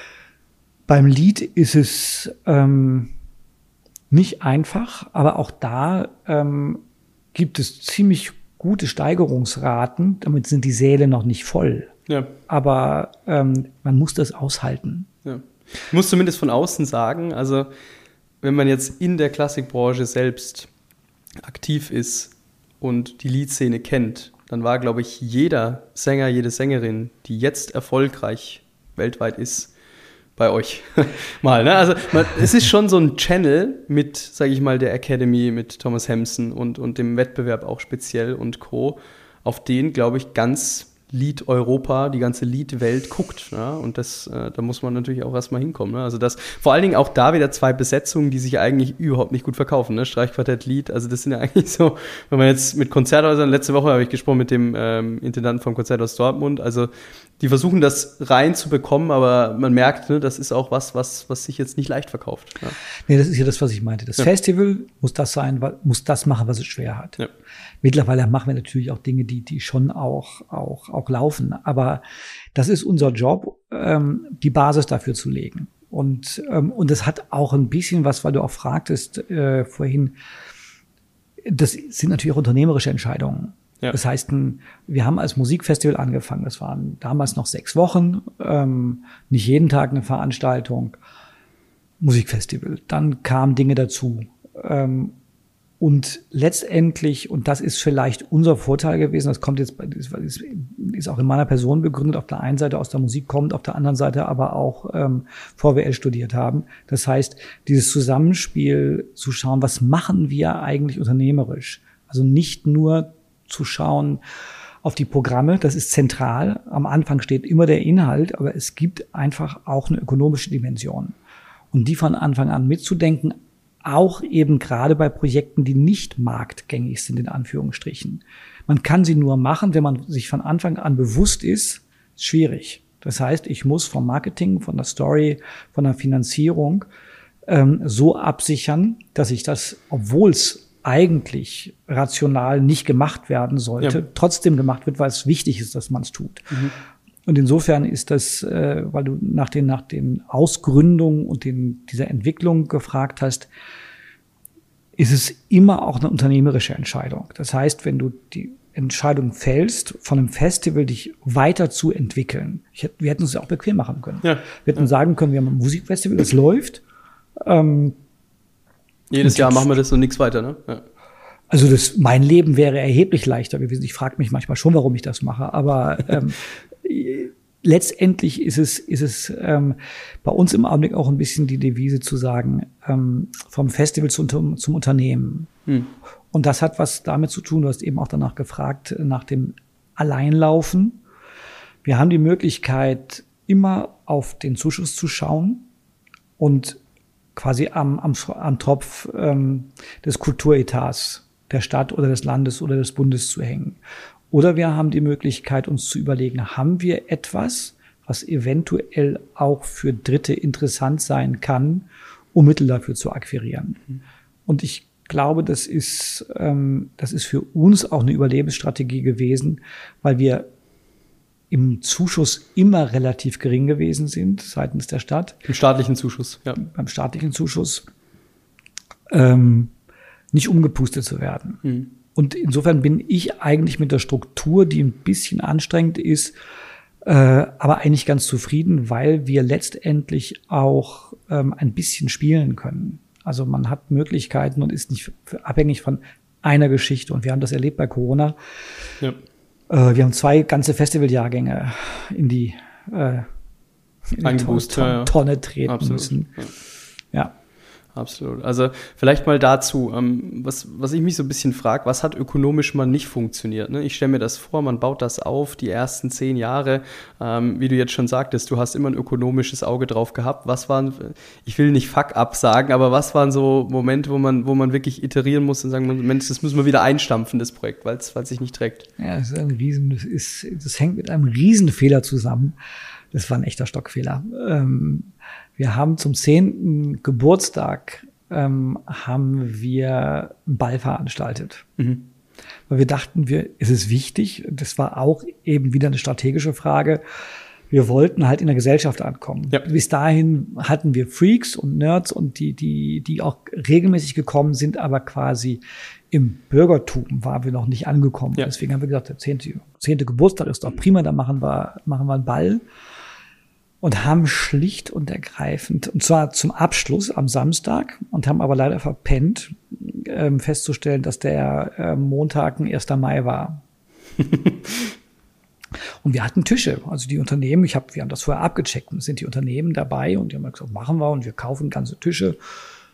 Beim Lied ist es ähm, nicht einfach, aber auch da ähm, gibt es ziemlich gute Steigerungsraten. Damit sind die Säle noch nicht voll. Ja. Aber ähm, man muss das aushalten. Ja. Ich muss zumindest von außen sagen, also wenn man jetzt in der Klassikbranche selbst aktiv ist und die Liedszene kennt, dann war, glaube ich, jeder Sänger, jede Sängerin, die jetzt erfolgreich weltweit ist, bei euch mal. Ne? Also man, es ist schon so ein Channel mit, sage ich mal, der Academy, mit Thomas Hampson und, und dem Wettbewerb auch speziell und Co., auf den, glaube ich, ganz Lied Europa, die ganze Liedwelt guckt. Ja? Und das, äh, da muss man natürlich auch erstmal hinkommen. Ne? Also das, vor allen Dingen auch da wieder zwei Besetzungen, die sich eigentlich überhaupt nicht gut verkaufen. Ne? Streichquartett, Lied, also das sind ja eigentlich so, wenn man jetzt mit Konzerthäusern, letzte Woche habe ich gesprochen mit dem ähm, Intendanten vom Konzerthaus Dortmund, also die versuchen das reinzubekommen, aber man merkt, ne, das ist auch was, was, was sich jetzt nicht leicht verkauft. Ja. Nee, das ist ja das, was ich meinte. Das ja. Festival muss das sein, muss das machen, was es schwer hat. Ja. Mittlerweile machen wir natürlich auch Dinge, die, die schon auch, auch, auch laufen. Aber das ist unser Job, ähm, die Basis dafür zu legen. Und, ähm, und das hat auch ein bisschen was, weil du auch fragtest äh, vorhin, das sind natürlich auch unternehmerische Entscheidungen. Ja. Das heißt, wir haben als Musikfestival angefangen. Das waren damals noch sechs Wochen, ähm, nicht jeden Tag eine Veranstaltung. Musikfestival. Dann kamen Dinge dazu. Ähm, und letztendlich, und das ist vielleicht unser Vorteil gewesen, das kommt jetzt, ist, ist auch in meiner Person begründet, auf der einen Seite aus der Musik kommt, auf der anderen Seite aber auch ähm, V W L studiert haben. Das heißt, dieses Zusammenspiel zu schauen, was machen wir eigentlich unternehmerisch? Also nicht nur zu schauen auf die Programme, das ist zentral. Am Anfang steht immer der Inhalt, aber es gibt einfach auch eine ökonomische Dimension. Und die von Anfang an mitzudenken, auch eben gerade bei Projekten, die nicht marktgängig sind, in Anführungsstrichen. Man kann sie nur machen, wenn man sich von Anfang an bewusst ist, ist schwierig. Das heißt, ich muss vom Marketing, von der Story, von der Finanzierung ähm, so absichern, dass ich das, obwohl es eigentlich rational nicht gemacht werden sollte, ja. trotzdem gemacht wird, weil es wichtig ist, dass man es tut. Mhm. Und insofern ist das, äh, weil du nach den, nach den Ausgründungen und den, dieser Entwicklung gefragt hast, ist es immer auch eine unternehmerische Entscheidung. Das heißt, wenn du die Entscheidung fällst, von einem Festival dich weiter zu entwickeln, ich hätte, wir hätten es ja auch bequem machen können. Ja. Wir hätten ja. sagen können, wir haben ein Musikfestival, das läuft. Ähm, Jedes Jahr machen wir das und nichts weiter, ne? Ja. Also das, mein Leben wäre erheblich leichter gewesen. Ich frage mich manchmal schon, warum ich das mache, aber ähm, letztendlich ist es, ist es ähm, bei uns im Augenblick auch ein bisschen die Devise zu sagen, ähm, vom Festival zu, zum Unternehmen. Hm. Und das hat was damit zu tun, du hast eben auch danach gefragt, nach dem Alleinlaufen. Wir haben die Möglichkeit, immer auf den Zuschuss zu schauen und quasi am, am, am Tropf ähm, des Kulturetats der Stadt oder des Landes oder des Bundes zu hängen. Oder wir haben die Möglichkeit, uns zu überlegen, haben wir etwas, was eventuell auch für Dritte interessant sein kann, um Mittel dafür zu akquirieren. Mhm. Und ich glaube, das ist, ähm, das ist für uns auch eine Überlebensstrategie gewesen, weil wir im Zuschuss immer relativ gering gewesen sind seitens der Stadt. Im staatlichen Zuschuss, ja. Beim staatlichen Zuschuss. Ähm, nicht umgepustet zu werden. Mhm. Und insofern bin ich eigentlich mit der Struktur, die ein bisschen anstrengend ist, äh, aber eigentlich ganz zufrieden, weil wir letztendlich auch ähm, ein bisschen spielen können. Also man hat Möglichkeiten und ist nicht abhängig von einer Geschichte. Und wir haben das erlebt bei Corona. Ja. Äh, wir haben zwei ganze Festivaljahrgänge in die, äh, in die Ton- Ton- Tonne treten Absolut. müssen. Ja. ja. Absolut. Also vielleicht mal dazu, ähm, was, was ich mich so ein bisschen frage, was hat ökonomisch mal nicht funktioniert? Ne? Ich stelle mir das vor, man baut das auf, die ersten zehn Jahre, ähm, wie du jetzt schon sagtest, du hast immer ein ökonomisches Auge drauf gehabt. Was waren, ich will nicht Fuck-up sagen, aber was waren so Momente, wo man, wo man wirklich iterieren muss und sagen, Mensch, das müssen wir wieder einstampfen, das Projekt, weil es sich nicht trägt? Ja, das ist ein Riesen, das ist, das hängt mit einem Riesenfehler zusammen. Das war ein echter Stockfehler. Ähm, Wir haben zum zehnten Geburtstag ähm, haben wir einen Ball veranstaltet. Mhm. Weil wir dachten, wir, es ist wichtig, das war auch eben wieder eine strategische Frage, wir wollten halt in der Gesellschaft ankommen. Ja. Bis dahin hatten wir Freaks und Nerds und die, die, die auch regelmäßig gekommen sind, aber quasi im Bürgertum waren wir noch nicht angekommen. Ja. Deswegen haben wir gesagt, der zehnte, zehnte Geburtstag ist doch prima, da machen wir, machen wir einen Ball. Und haben schlicht und ergreifend, und zwar zum Abschluss am Samstag, und haben aber leider verpennt, ähm, festzustellen, dass der äh, Montag ein erster Mai war. Und wir hatten Tische, also die Unternehmen, ich hab, wir haben das vorher abgecheckt, und es sind die Unternehmen dabei, und die haben gesagt, machen wir, und wir kaufen ganze Tische.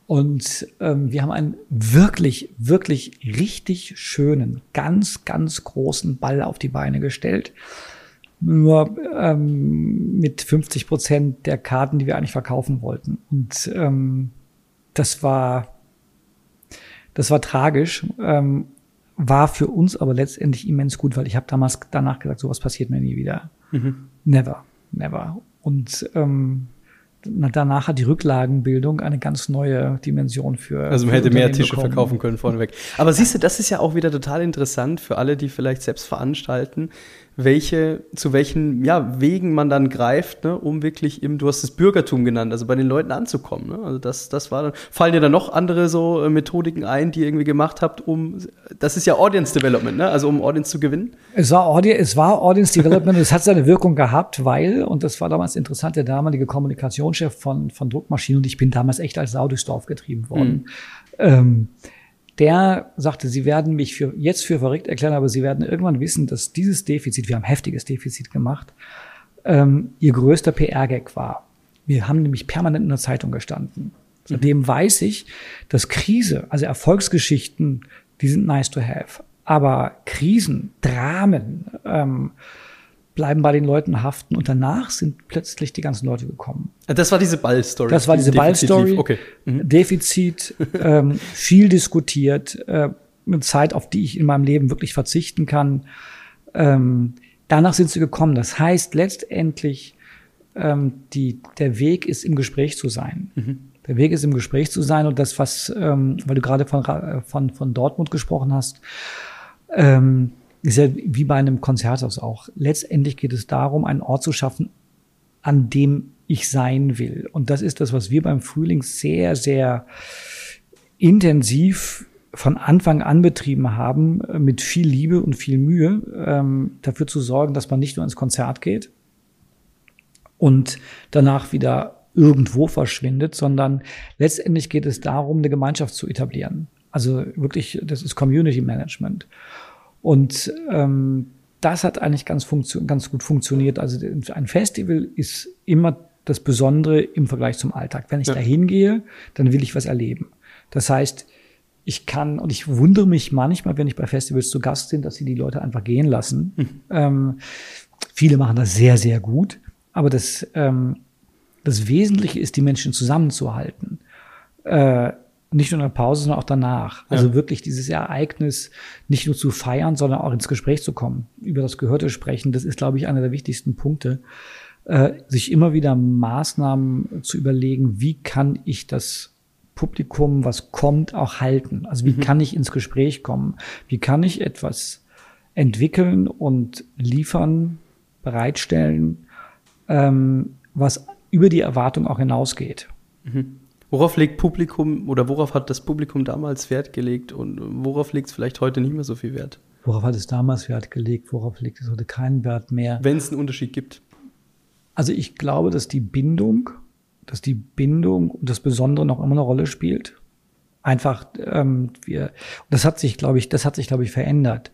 Und ähm, wir haben einen wirklich, wirklich richtig schönen, ganz, ganz großen Ball auf die Beine gestellt. Nur ähm, mit fünfzig Prozent der Karten, die wir eigentlich verkaufen wollten. Und ähm, das war, das war tragisch, ähm, war für uns aber letztendlich immens gut, weil ich habe damals danach gesagt, sowas passiert mir nie wieder. Mhm. Never, never. Und ähm, danach hat die Rücklagenbildung eine ganz neue Dimension für. Also man hätte mehr Tische bekommen. Verkaufen können vorneweg. Aber siehst du, das ist ja auch wieder total interessant für alle, die vielleicht selbst veranstalten, welche, zu welchen ja, Wegen man dann greift, ne, um wirklich im, du hast das Bürgertum genannt, also bei den Leuten anzukommen. Ne? Also das, das war dann, fallen dir da noch andere so äh, Methodiken ein, die ihr irgendwie gemacht habt, um, das ist ja Audience Development, ne? Also um Audience zu gewinnen? Es war, Audi- es war Audience Development, es hat seine Wirkung gehabt, weil, und das war damals interessant, der damalige Kommunikationschef von, von Druckmaschinen, und ich bin damals echt als Sau durchs Dorf getrieben worden, mhm. ähm, der sagte, Sie werden mich für jetzt für verrückt erklären, aber Sie werden irgendwann wissen, dass dieses Defizit, wir haben heftiges Defizit gemacht, ähm, Ihr größter P R-Gag war. Wir haben nämlich permanent in der Zeitung gestanden. Seitdem mhm. weiß ich, dass Krise, also Erfolgsgeschichten, die sind nice to have. Aber Krisen, Dramen, ähm, bleiben bei den Leuten haften und danach sind plötzlich die ganzen Leute gekommen. Das war diese Ball-Story. Das war diese Ball-Story. Okay. Mhm. Defizit, ähm, viel diskutiert, äh, eine Zeit, auf die ich in meinem Leben wirklich verzichten kann. Ähm, danach sind sie gekommen. Das heißt letztendlich, ähm, die, der Weg ist im Gespräch zu sein. Mhm. Der Weg ist im Gespräch zu sein und das, was, ähm, weil du gerade von, von, von Dortmund gesprochen hast, ähm, ist ja wie bei einem Konzerthaus auch. Letztendlich geht es darum, einen Ort zu schaffen, an dem ich sein will. Und das ist das, was wir beim Frühling sehr, sehr intensiv von Anfang an betrieben haben, mit viel Liebe und viel Mühe, ähm, dafür zu sorgen, dass man nicht nur ins Konzert geht und danach wieder irgendwo verschwindet, sondern letztendlich geht es darum, eine Gemeinschaft zu etablieren. Also wirklich, das ist Community Management. Und ähm, das hat eigentlich ganz, funktio- ganz gut funktioniert. Also ein Festival ist immer das Besondere im Vergleich zum Alltag. Wenn ich ja. da hingehe, dann will ich was erleben. Das heißt, ich kann, und ich wundere mich manchmal, wenn ich bei Festivals zu Gast bin, dass sie die Leute einfach gehen lassen. Mhm. Ähm, viele machen das sehr, sehr gut. Aber das, ähm, das Wesentliche ist, die Menschen zusammenzuhalten. Äh, Nicht nur in der Pause, sondern auch danach. Also ja. wirklich dieses Ereignis nicht nur zu feiern, sondern auch ins Gespräch zu kommen. Über das Gehörte sprechen, das ist, glaube ich, einer der wichtigsten Punkte. Äh, sich immer wieder Maßnahmen zu überlegen, wie kann ich das Publikum, was kommt, auch halten? Also wie mhm. kann ich ins Gespräch kommen? Wie kann ich etwas entwickeln und liefern, bereitstellen, ähm, was über die Erwartung auch hinausgeht? Mhm. Worauf legt Publikum oder worauf hat das Publikum damals Wert gelegt und worauf legt es vielleicht heute nicht mehr so viel Wert? Worauf hat es damals Wert gelegt? Worauf legt es heute keinen Wert mehr? Wenn es einen Unterschied gibt. Also ich glaube, dass die Bindung, dass die Bindung und das Besondere noch immer eine Rolle spielt. Einfach, ähm, wir, das hat sich, glaube ich, das hat sich, glaube ich, verändert.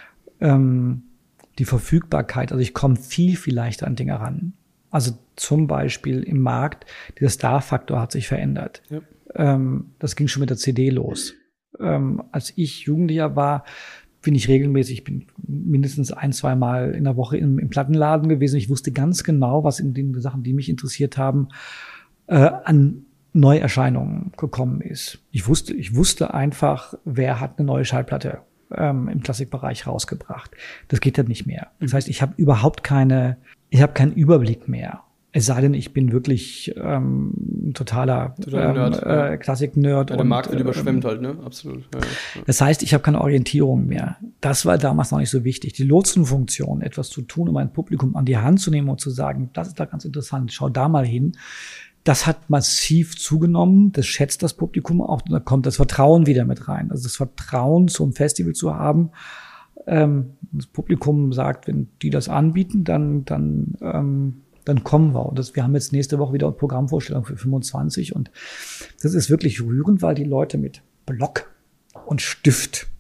Ähm, die Verfügbarkeit, also ich komme viel, viel leichter an Dinge ran. Also zum Beispiel im Markt, dieser Star-Faktor hat sich verändert. Ja. Ähm, das ging schon mit der C D los. Ähm, als ich Jugendlicher war, bin ich regelmäßig, ich bin mindestens ein, zwei Mal in der Woche im, im Plattenladen gewesen. Ich wusste ganz genau, was in den Sachen, die mich interessiert haben, äh, an Neuerscheinungen gekommen ist. Ich wusste, ich wusste einfach, wer hat eine neue Schallplatte ähm, im Klassikbereich rausgebracht. Das geht dann nicht mehr. Das heißt, ich habe überhaupt keine, ich habe keinen Überblick mehr. Es sei denn, ich bin wirklich ähm, ein totaler Total ähm, Nerd, ja. äh, Klassik-Nerd. Ja, der Markt wird überschwemmt ähm, halt, ne? Absolut. Ja, ja. Das heißt, ich habe keine Orientierung mehr. Das war damals noch nicht so wichtig. Die Lotsenfunktion, etwas zu tun, um ein Publikum an die Hand zu nehmen und zu sagen, das ist da ganz interessant, schau da mal hin. Das hat massiv zugenommen. Das schätzt das Publikum auch. Da kommt das Vertrauen wieder mit rein. Also das Vertrauen zum Festival zu haben. Ähm, das Publikum sagt, wenn die das anbieten, dann, dann, ähm, dann kommen wir. Und das, wir haben jetzt nächste Woche wieder eine Programmvorstellung für fünfundzwanzig. Und das ist wirklich rührend, weil die Leute mit Block und Stift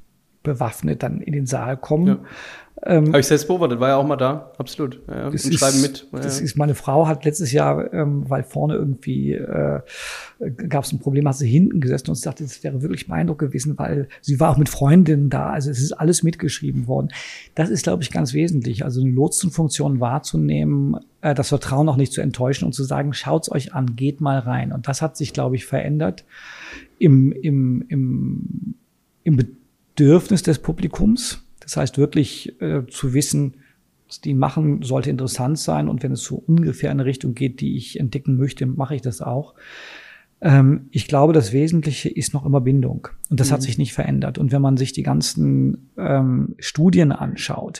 bewaffnet dann in den Saal kommen. Ja. Ähm, Habe ich selbst beobachtet, war ja auch mal da, absolut. Ja, ja. Das und ist, schreiben mit. Ja, das ja. ist, meine Frau hat letztes Jahr, ähm, weil vorne irgendwie äh, gab es ein Problem, hat sie hinten gesessen und sagte, das wäre wirklich beeindruckend gewesen, weil sie war auch mit Freundinnen da, also es ist alles mitgeschrieben worden. Das ist, glaube ich, ganz wesentlich, also eine Lotsenfunktion wahrzunehmen, äh, das Vertrauen auch nicht zu enttäuschen und zu sagen, schaut's euch an, geht mal rein. Und das hat sich, glaube ich, verändert im, im, im, im Bedürfnis des Publikums. Das heißt wirklich äh, zu wissen, was die machen, sollte interessant sein. Und wenn es so ungefähr in eine Richtung geht, die ich entdecken möchte, mache ich das auch. Ähm, ich glaube, das Wesentliche ist noch immer Bindung. Und das mhm. hat sich nicht verändert. Und wenn man sich die ganzen ähm, Studien anschaut,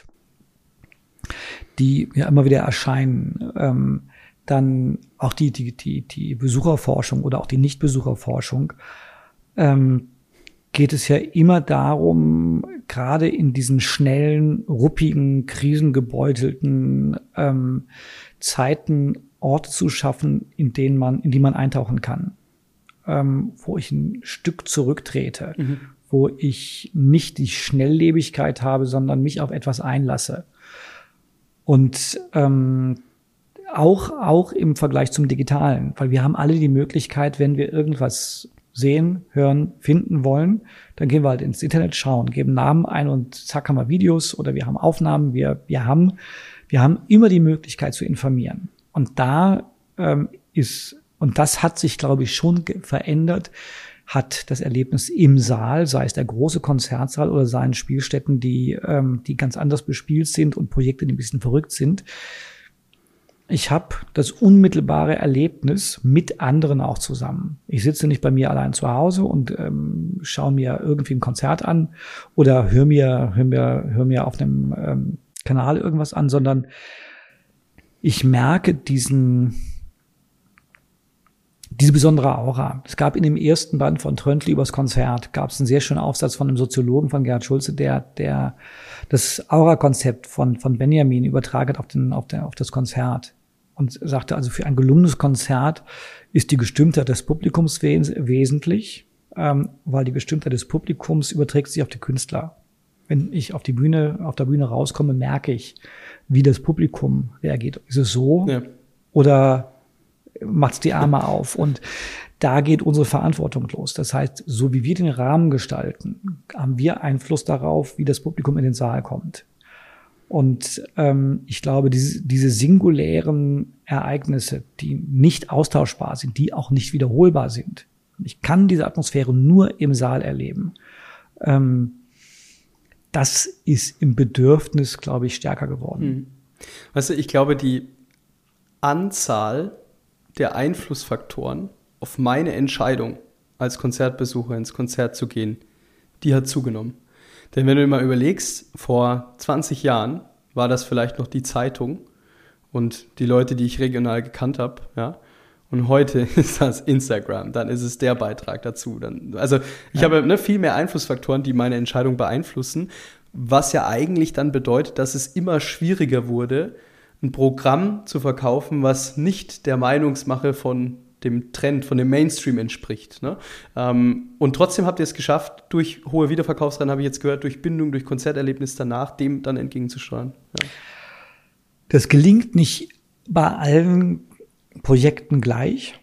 die ja immer wieder erscheinen, ähm, dann auch die, die, die, die Besucherforschung oder auch die Nichtbesucherforschung, ähm, geht es ja immer darum, gerade in diesen schnellen, ruppigen, krisengebeutelten ähm, Zeiten Orte zu schaffen, in denen man, in die man eintauchen kann, ähm, wo ich ein Stück zurücktrete, mhm. wo ich nicht die Schnelllebigkeit habe, sondern mich auf etwas einlasse. Und ähm, auch auch im Vergleich zum Digitalen, weil wir haben alle die Möglichkeit, wenn wir irgendwas sehen, hören, finden wollen, dann gehen wir halt ins Internet schauen, geben Namen ein und zack haben wir Videos oder wir haben Aufnahmen. Wir wir haben wir haben immer die Möglichkeit zu informieren. Und da ähm, ist und das hat sich, glaube ich, schon ge- verändert. Hat das Erlebnis im Saal, sei es der große Konzertsaal oder seien Spielstätten, die ähm, die ganz anders bespielt sind und Projekte, die ein bisschen verrückt sind. Ich habe das unmittelbare Erlebnis mit anderen auch zusammen. Ich sitze nicht bei mir allein zu Hause und ähm, schaue mir irgendwie ein Konzert an oder höre mir, hör mir, hör mir auf einem ähm, Kanal irgendwas an, sondern ich merke diesen, diese besondere Aura. Es gab in dem ersten Band von Tröndli übers Konzert, gab es einen sehr schönen Aufsatz von einem Soziologen, von Gerhard Schulze, der, der das Aura-Konzept von, von Benjamin übertragen auf den, auf der, auf das Konzert. Und sagte, also für ein gelungenes Konzert ist die Gestimmtheit des Publikums wes- wesentlich, ähm, weil die Gestimmtheit des Publikums überträgt sich auf die Künstler. Wenn ich auf die Bühne, auf der Bühne rauskomme, merke ich, wie das Publikum reagiert. Ist es so? Ja. Oder macht's die Arme auf? Und da geht unsere Verantwortung los. Das heißt, so wie wir den Rahmen gestalten, haben wir Einfluss darauf, wie das Publikum in den Saal kommt. Und ähm, ich glaube, diese, diese singulären Ereignisse, die nicht austauschbar sind, die auch nicht wiederholbar sind. Ich kann diese Atmosphäre nur im Saal erleben. Ähm, das ist im Bedürfnis, glaube ich, stärker geworden. Weißt du, ich glaube, die Anzahl der Einflussfaktoren auf meine Entscheidung, als Konzertbesucher ins Konzert zu gehen, die hat zugenommen. Denn wenn du dir mal überlegst, vor zwanzig Jahren war das vielleicht noch die Zeitung und die Leute, die ich regional gekannt habe, ja. Und heute ist das Instagram, dann ist es der Beitrag dazu. Dann, also ich ja. habe ne, viel mehr Einflussfaktoren, die meine Entscheidung beeinflussen, was ja eigentlich dann bedeutet, dass es immer schwieriger wurde, ein Programm zu verkaufen, was nicht der Meinungsmache von dem Trend, von dem Mainstream entspricht. Ne? Ähm, und trotzdem habt ihr es geschafft, durch hohe Wiederverkaufsraten, habe ich jetzt gehört, durch Bindung, durch Konzerterlebnis danach, dem dann entgegenzusteuern. Ja. Das gelingt nicht bei allen Projekten gleich.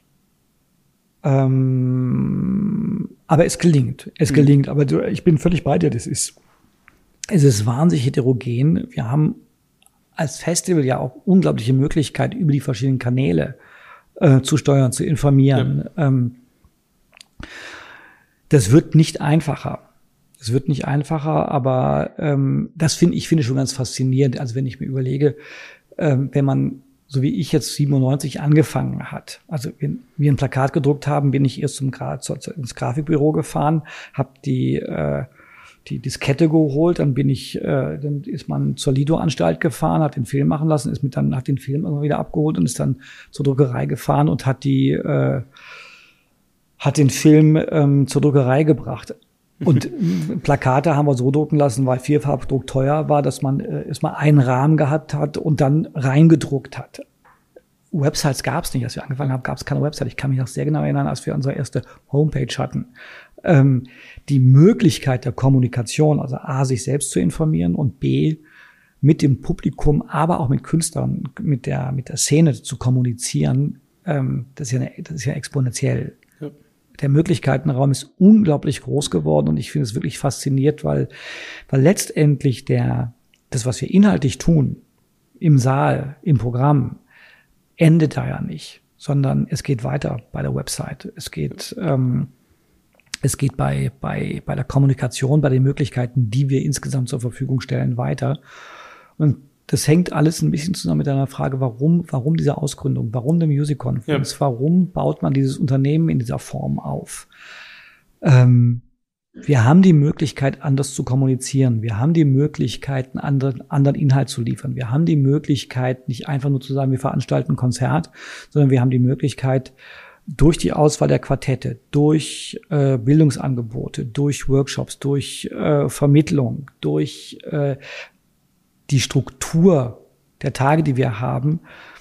Ähm, aber es gelingt. Es mhm. gelingt. Aber du, ich bin völlig bei dir. Das ist, es ist wahnsinnig heterogen. Wir haben als Festival ja auch unglaubliche Möglichkeiten, über die verschiedenen Kanäle äh, zu steuern, zu informieren. Ja. Ähm, das wird nicht einfacher. Es wird nicht einfacher, aber ähm, das finde ich finde schon ganz faszinierend. Also wenn ich mir überlege, ähm, wenn man so wie ich jetzt siebenundneunzig angefangen hat. Also wenn wir ein Plakat gedruckt haben, bin ich erst zum Gra- zu, zu, ins Grafikbüro gefahren, habe die äh, die Diskette geholt, dann bin ich, äh, dann ist man zur Lido-Anstalt gefahren, hat den Film machen lassen, ist mit dann hat den Film immer wieder abgeholt und ist dann zur Druckerei gefahren und hat die äh, hat den Film ähm, zur Druckerei gebracht. Und Plakate haben wir so drucken lassen, weil Vierfarbdruck teuer war, dass man äh, erstmal einen Rahmen gehabt hat und dann reingedruckt hat. Websites gab es nicht. Als wir angefangen haben, gab es keine Website. Ich kann mich noch sehr genau erinnern, als wir unsere erste Homepage hatten. Ähm, die Möglichkeit der Kommunikation, also A, sich selbst zu informieren und B, mit dem Publikum, aber auch mit Künstlern, mit der, mit der Szene zu kommunizieren, ähm, das ist ja, eine, das ist ja exponentiell. Ja. Der Möglichkeitenraum ist unglaublich groß geworden und ich finde es wirklich fasziniert, weil, weil letztendlich der, das, was wir inhaltlich tun, im Saal, im Programm, endet da ja nicht, sondern es geht weiter bei der Website. Es geht, ähm, es geht bei, bei, bei der Kommunikation, bei den Möglichkeiten, die wir insgesamt zur Verfügung stellen, weiter. Und das hängt alles ein bisschen zusammen mit einer Frage, warum, warum diese Ausgründung, warum der Music Conference, ja. Warum baut man dieses Unternehmen in dieser Form auf? Ähm, wir haben die Möglichkeit, anders zu kommunizieren. Wir haben die Möglichkeit, einen anderen, anderen Inhalt zu liefern. Wir haben die Möglichkeit, nicht einfach nur zu sagen, wir veranstalten ein Konzert, sondern wir haben die Möglichkeit, durch die Auswahl der Quartette, durch äh, Bildungsangebote, durch Workshops, durch äh, Vermittlung, durch äh, die Struktur der Tage, die wir haben,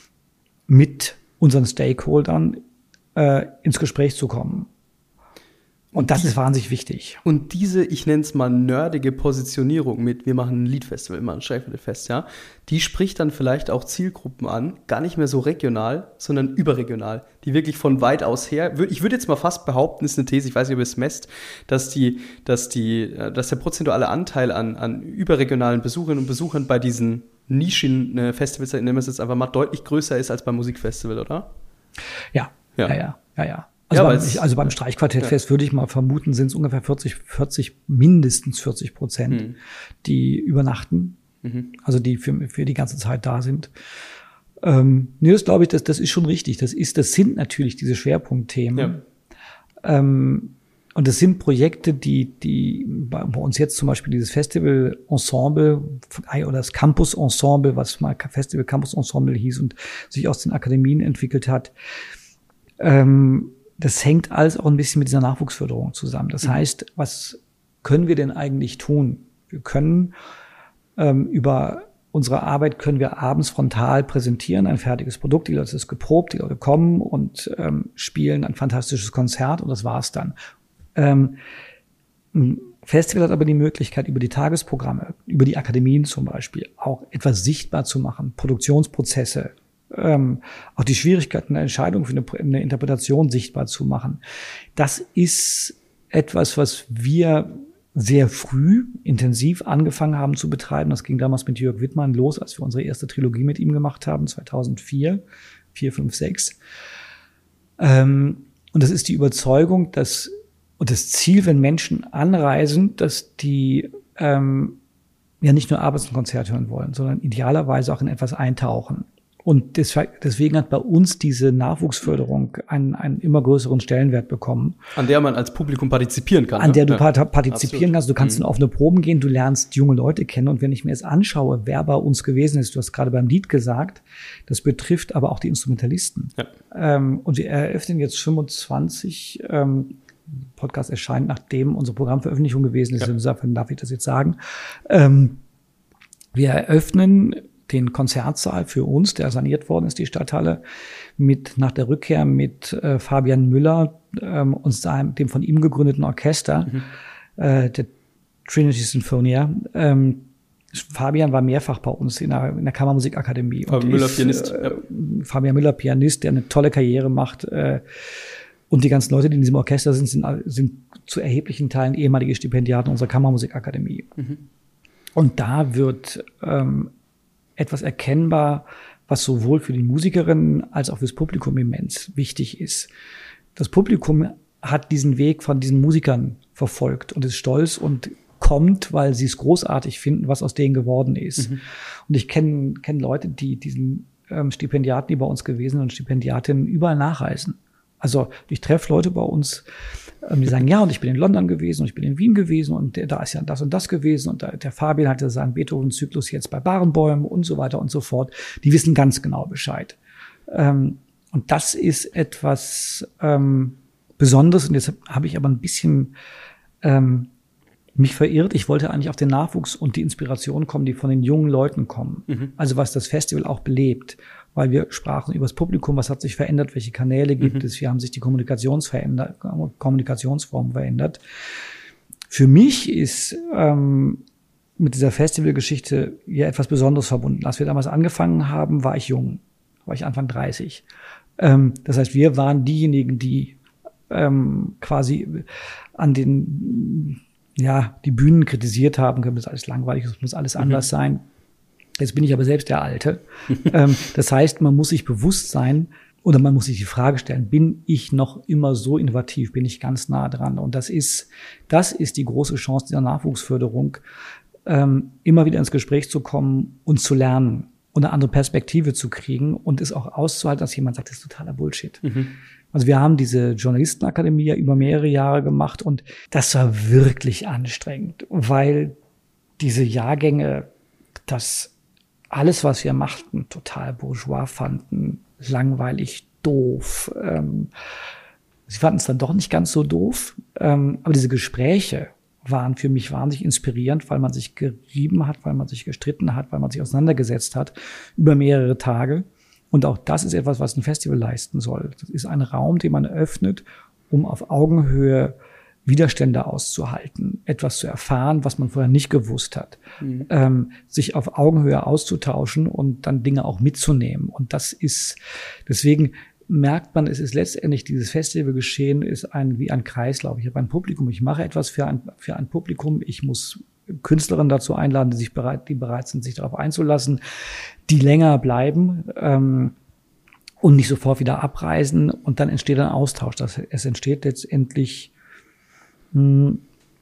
mit unseren Stakeholdern äh, ins Gespräch zu kommen. Und das ist wahnsinnig wichtig. Und diese, ich nenne es mal nerdige Positionierung mit, wir machen ein Liedfestival, wir machen ein Streichquartettfest, ja, die spricht dann vielleicht auch Zielgruppen an, gar nicht mehr so regional, sondern überregional, die wirklich von weit aus her, ich würde jetzt mal fast behaupten, ist eine These, ich weiß nicht, ob ihr es messt, dass die, dass die, dass der prozentuale Anteil an, an überregionalen Besucherinnen und Besuchern bei diesen Nischen-Festivals, nennen wir es jetzt einfach mal, deutlich größer ist als beim Musikfestival, oder? Ja, ja, ja, ja, ja. ja. Also, ja, beim, ich, also beim Streichquartettfest ja. würde ich mal vermuten, sind es ungefähr vierzig, vierzig, mindestens vierzig Prozent, mhm. die übernachten, mhm. also die für, für die ganze Zeit da sind. Ähm, nee, das glaube ich, das, das ist schon richtig. Das ist, das sind natürlich diese Schwerpunktthemen. Ja. Ähm, und das sind Projekte, die, die bei, bei uns jetzt zum Beispiel dieses Festival-Ensemble oder das Campus-Ensemble, was mal Festival-Campus-Ensemble hieß und sich aus den Akademien entwickelt hat, ähm, das hängt alles auch ein bisschen mit dieser Nachwuchsförderung zusammen. Das mhm. heißt, was können wir denn eigentlich tun? Wir können ähm, über unsere Arbeit können wir abends frontal präsentieren, ein fertiges Produkt, die Leute ist geprobt, die Leute kommen und ähm, spielen ein fantastisches Konzert und das war's dann. Ähm, ein Festival hat aber die Möglichkeit, über die Tagesprogramme, über die Akademien zum Beispiel, auch etwas sichtbar zu machen, Produktionsprozesse, Ähm, auch die Schwierigkeiten der Entscheidung für eine, eine Interpretation sichtbar zu machen. Das ist etwas, was wir sehr früh intensiv angefangen haben zu betreiben. Das ging damals mit Jörg Wittmann los, als wir unsere erste Trilogie mit ihm gemacht haben, zweitausendvier, vier, fünf, sechs. Ähm, und das ist die Überzeugung, dass, und das Ziel, wenn Menschen anreisen, dass die ähm, ja nicht nur abends ein Konzert hören wollen, sondern idealerweise auch in etwas eintauchen. Und deswegen hat bei uns diese Nachwuchsförderung einen, einen immer größeren Stellenwert bekommen. An der man als Publikum partizipieren kann. An der du ja. partizipieren Absolut. kannst. Du kannst mhm. in offene Proben gehen, du lernst junge Leute kennen. Und wenn ich mir jetzt anschaue, wer bei uns gewesen ist, du hast gerade beim Lied gesagt, das betrifft aber auch die Instrumentalisten. Ja. Ähm, und wir eröffnen jetzt fünfundzwanzig, ähm, Podcast erscheint, nachdem unsere Programmveröffentlichung gewesen ist. Ja. Insofern darf ich das jetzt sagen. Ähm, wir eröffnen den Konzertsaal für uns, der saniert worden ist, die Stadthalle, mit nach der Rückkehr mit äh, Fabian Müller ähm, und seinem, dem von ihm gegründeten Orchester, mhm. äh, der Trinity Sinfonia. Ähm, Fabian war mehrfach bei uns in der, in der Kammermusikakademie. Fabian Müller, ist, Pianist. Äh, ja. Fabian Müller, Pianist, der eine tolle Karriere macht. Äh, und die ganzen Leute, die in diesem Orchester sind, sind, sind zu erheblichen Teilen ehemalige Stipendiaten unserer Kammermusikakademie. Mhm. Und da wird ähm, etwas erkennbar, was sowohl für die Musikerinnen als auch fürs Publikum immens wichtig ist. Das Publikum hat diesen Weg von diesen Musikern verfolgt und ist stolz und kommt, weil sie es großartig finden, was aus denen geworden ist. Mhm. Und ich kenne kenn Leute, die diesen ähm, Stipendiaten, die bei uns gewesen sind und Stipendiatinnen überall nachreisen. Also ich treffe Leute bei uns, ähm, die sagen, ja, und ich bin in London gewesen und ich bin in Wien gewesen und der, da ist ja das und das gewesen und da, der Fabian hatte seinen Beethoven-Zyklus jetzt bei Barenboim und so weiter und so fort. Die wissen ganz genau Bescheid. Ähm, und das ist etwas ähm, Besonderes und jetzt habe ich aber ein bisschen ähm, mich verirrt. Ich wollte eigentlich auf den Nachwuchs und die Inspiration kommen, die von den jungen Leuten kommen. Mhm. Also was das Festival auch belebt. Weil wir sprachen über das Publikum, was hat sich verändert, welche Kanäle gibt mhm. es, wie haben sich die Kommunikations verändert, Kommunikationsformen verändert. Für mich ist ähm, mit dieser Festivalgeschichte ja etwas Besonderes verbunden. Als wir damals angefangen haben, war ich jung, war ich Anfang dreißig. Ähm, das heißt, wir waren diejenigen, die ähm, quasi an den, ja, die Bühnen kritisiert haben, das ist alles langweilig, es muss alles mhm. anders sein. Jetzt bin ich aber selbst der Alte. ähm, das heißt, man muss sich bewusst sein oder man muss sich die Frage stellen, bin ich noch immer so innovativ? Bin ich ganz nah dran? Und das ist, das ist die große Chance dieser Nachwuchsförderung, ähm, immer wieder ins Gespräch zu kommen und zu lernen und eine andere Perspektive zu kriegen und es auch auszuhalten, dass jemand sagt, das ist totaler Bullshit. Mhm. Also wir haben diese Journalistenakademie ja über mehrere Jahre gemacht und das war wirklich anstrengend, weil diese Jahrgänge, das alles, was wir machten, total bourgeois fanden, langweilig, doof. Ähm, sie fanden es dann doch nicht ganz so doof. Ähm, aber diese Gespräche waren für mich wahnsinnig inspirierend, weil man sich gerieben hat, weil man sich gestritten hat, weil man sich auseinandergesetzt hat über mehrere Tage. Und auch das ist etwas, was ein Festival leisten soll. Das ist ein Raum, den man öffnet, um auf Augenhöhe Widerstände auszuhalten, etwas zu erfahren, was man vorher nicht gewusst hat, mhm. ähm, sich auf Augenhöhe auszutauschen und dann Dinge auch mitzunehmen. Und das ist, deswegen merkt man, es ist letztendlich, dieses Festivalgeschehen ist ein, wie ein Kreislauf. Ich habe ein Publikum, ich mache etwas für ein, für ein Publikum, ich muss Künstlerinnen dazu einladen, die sich bereit, die bereit sind, sich darauf einzulassen, die länger bleiben, ähm, und nicht sofort wieder abreisen. Und dann entsteht ein Austausch. Das, es entsteht letztendlich Ein,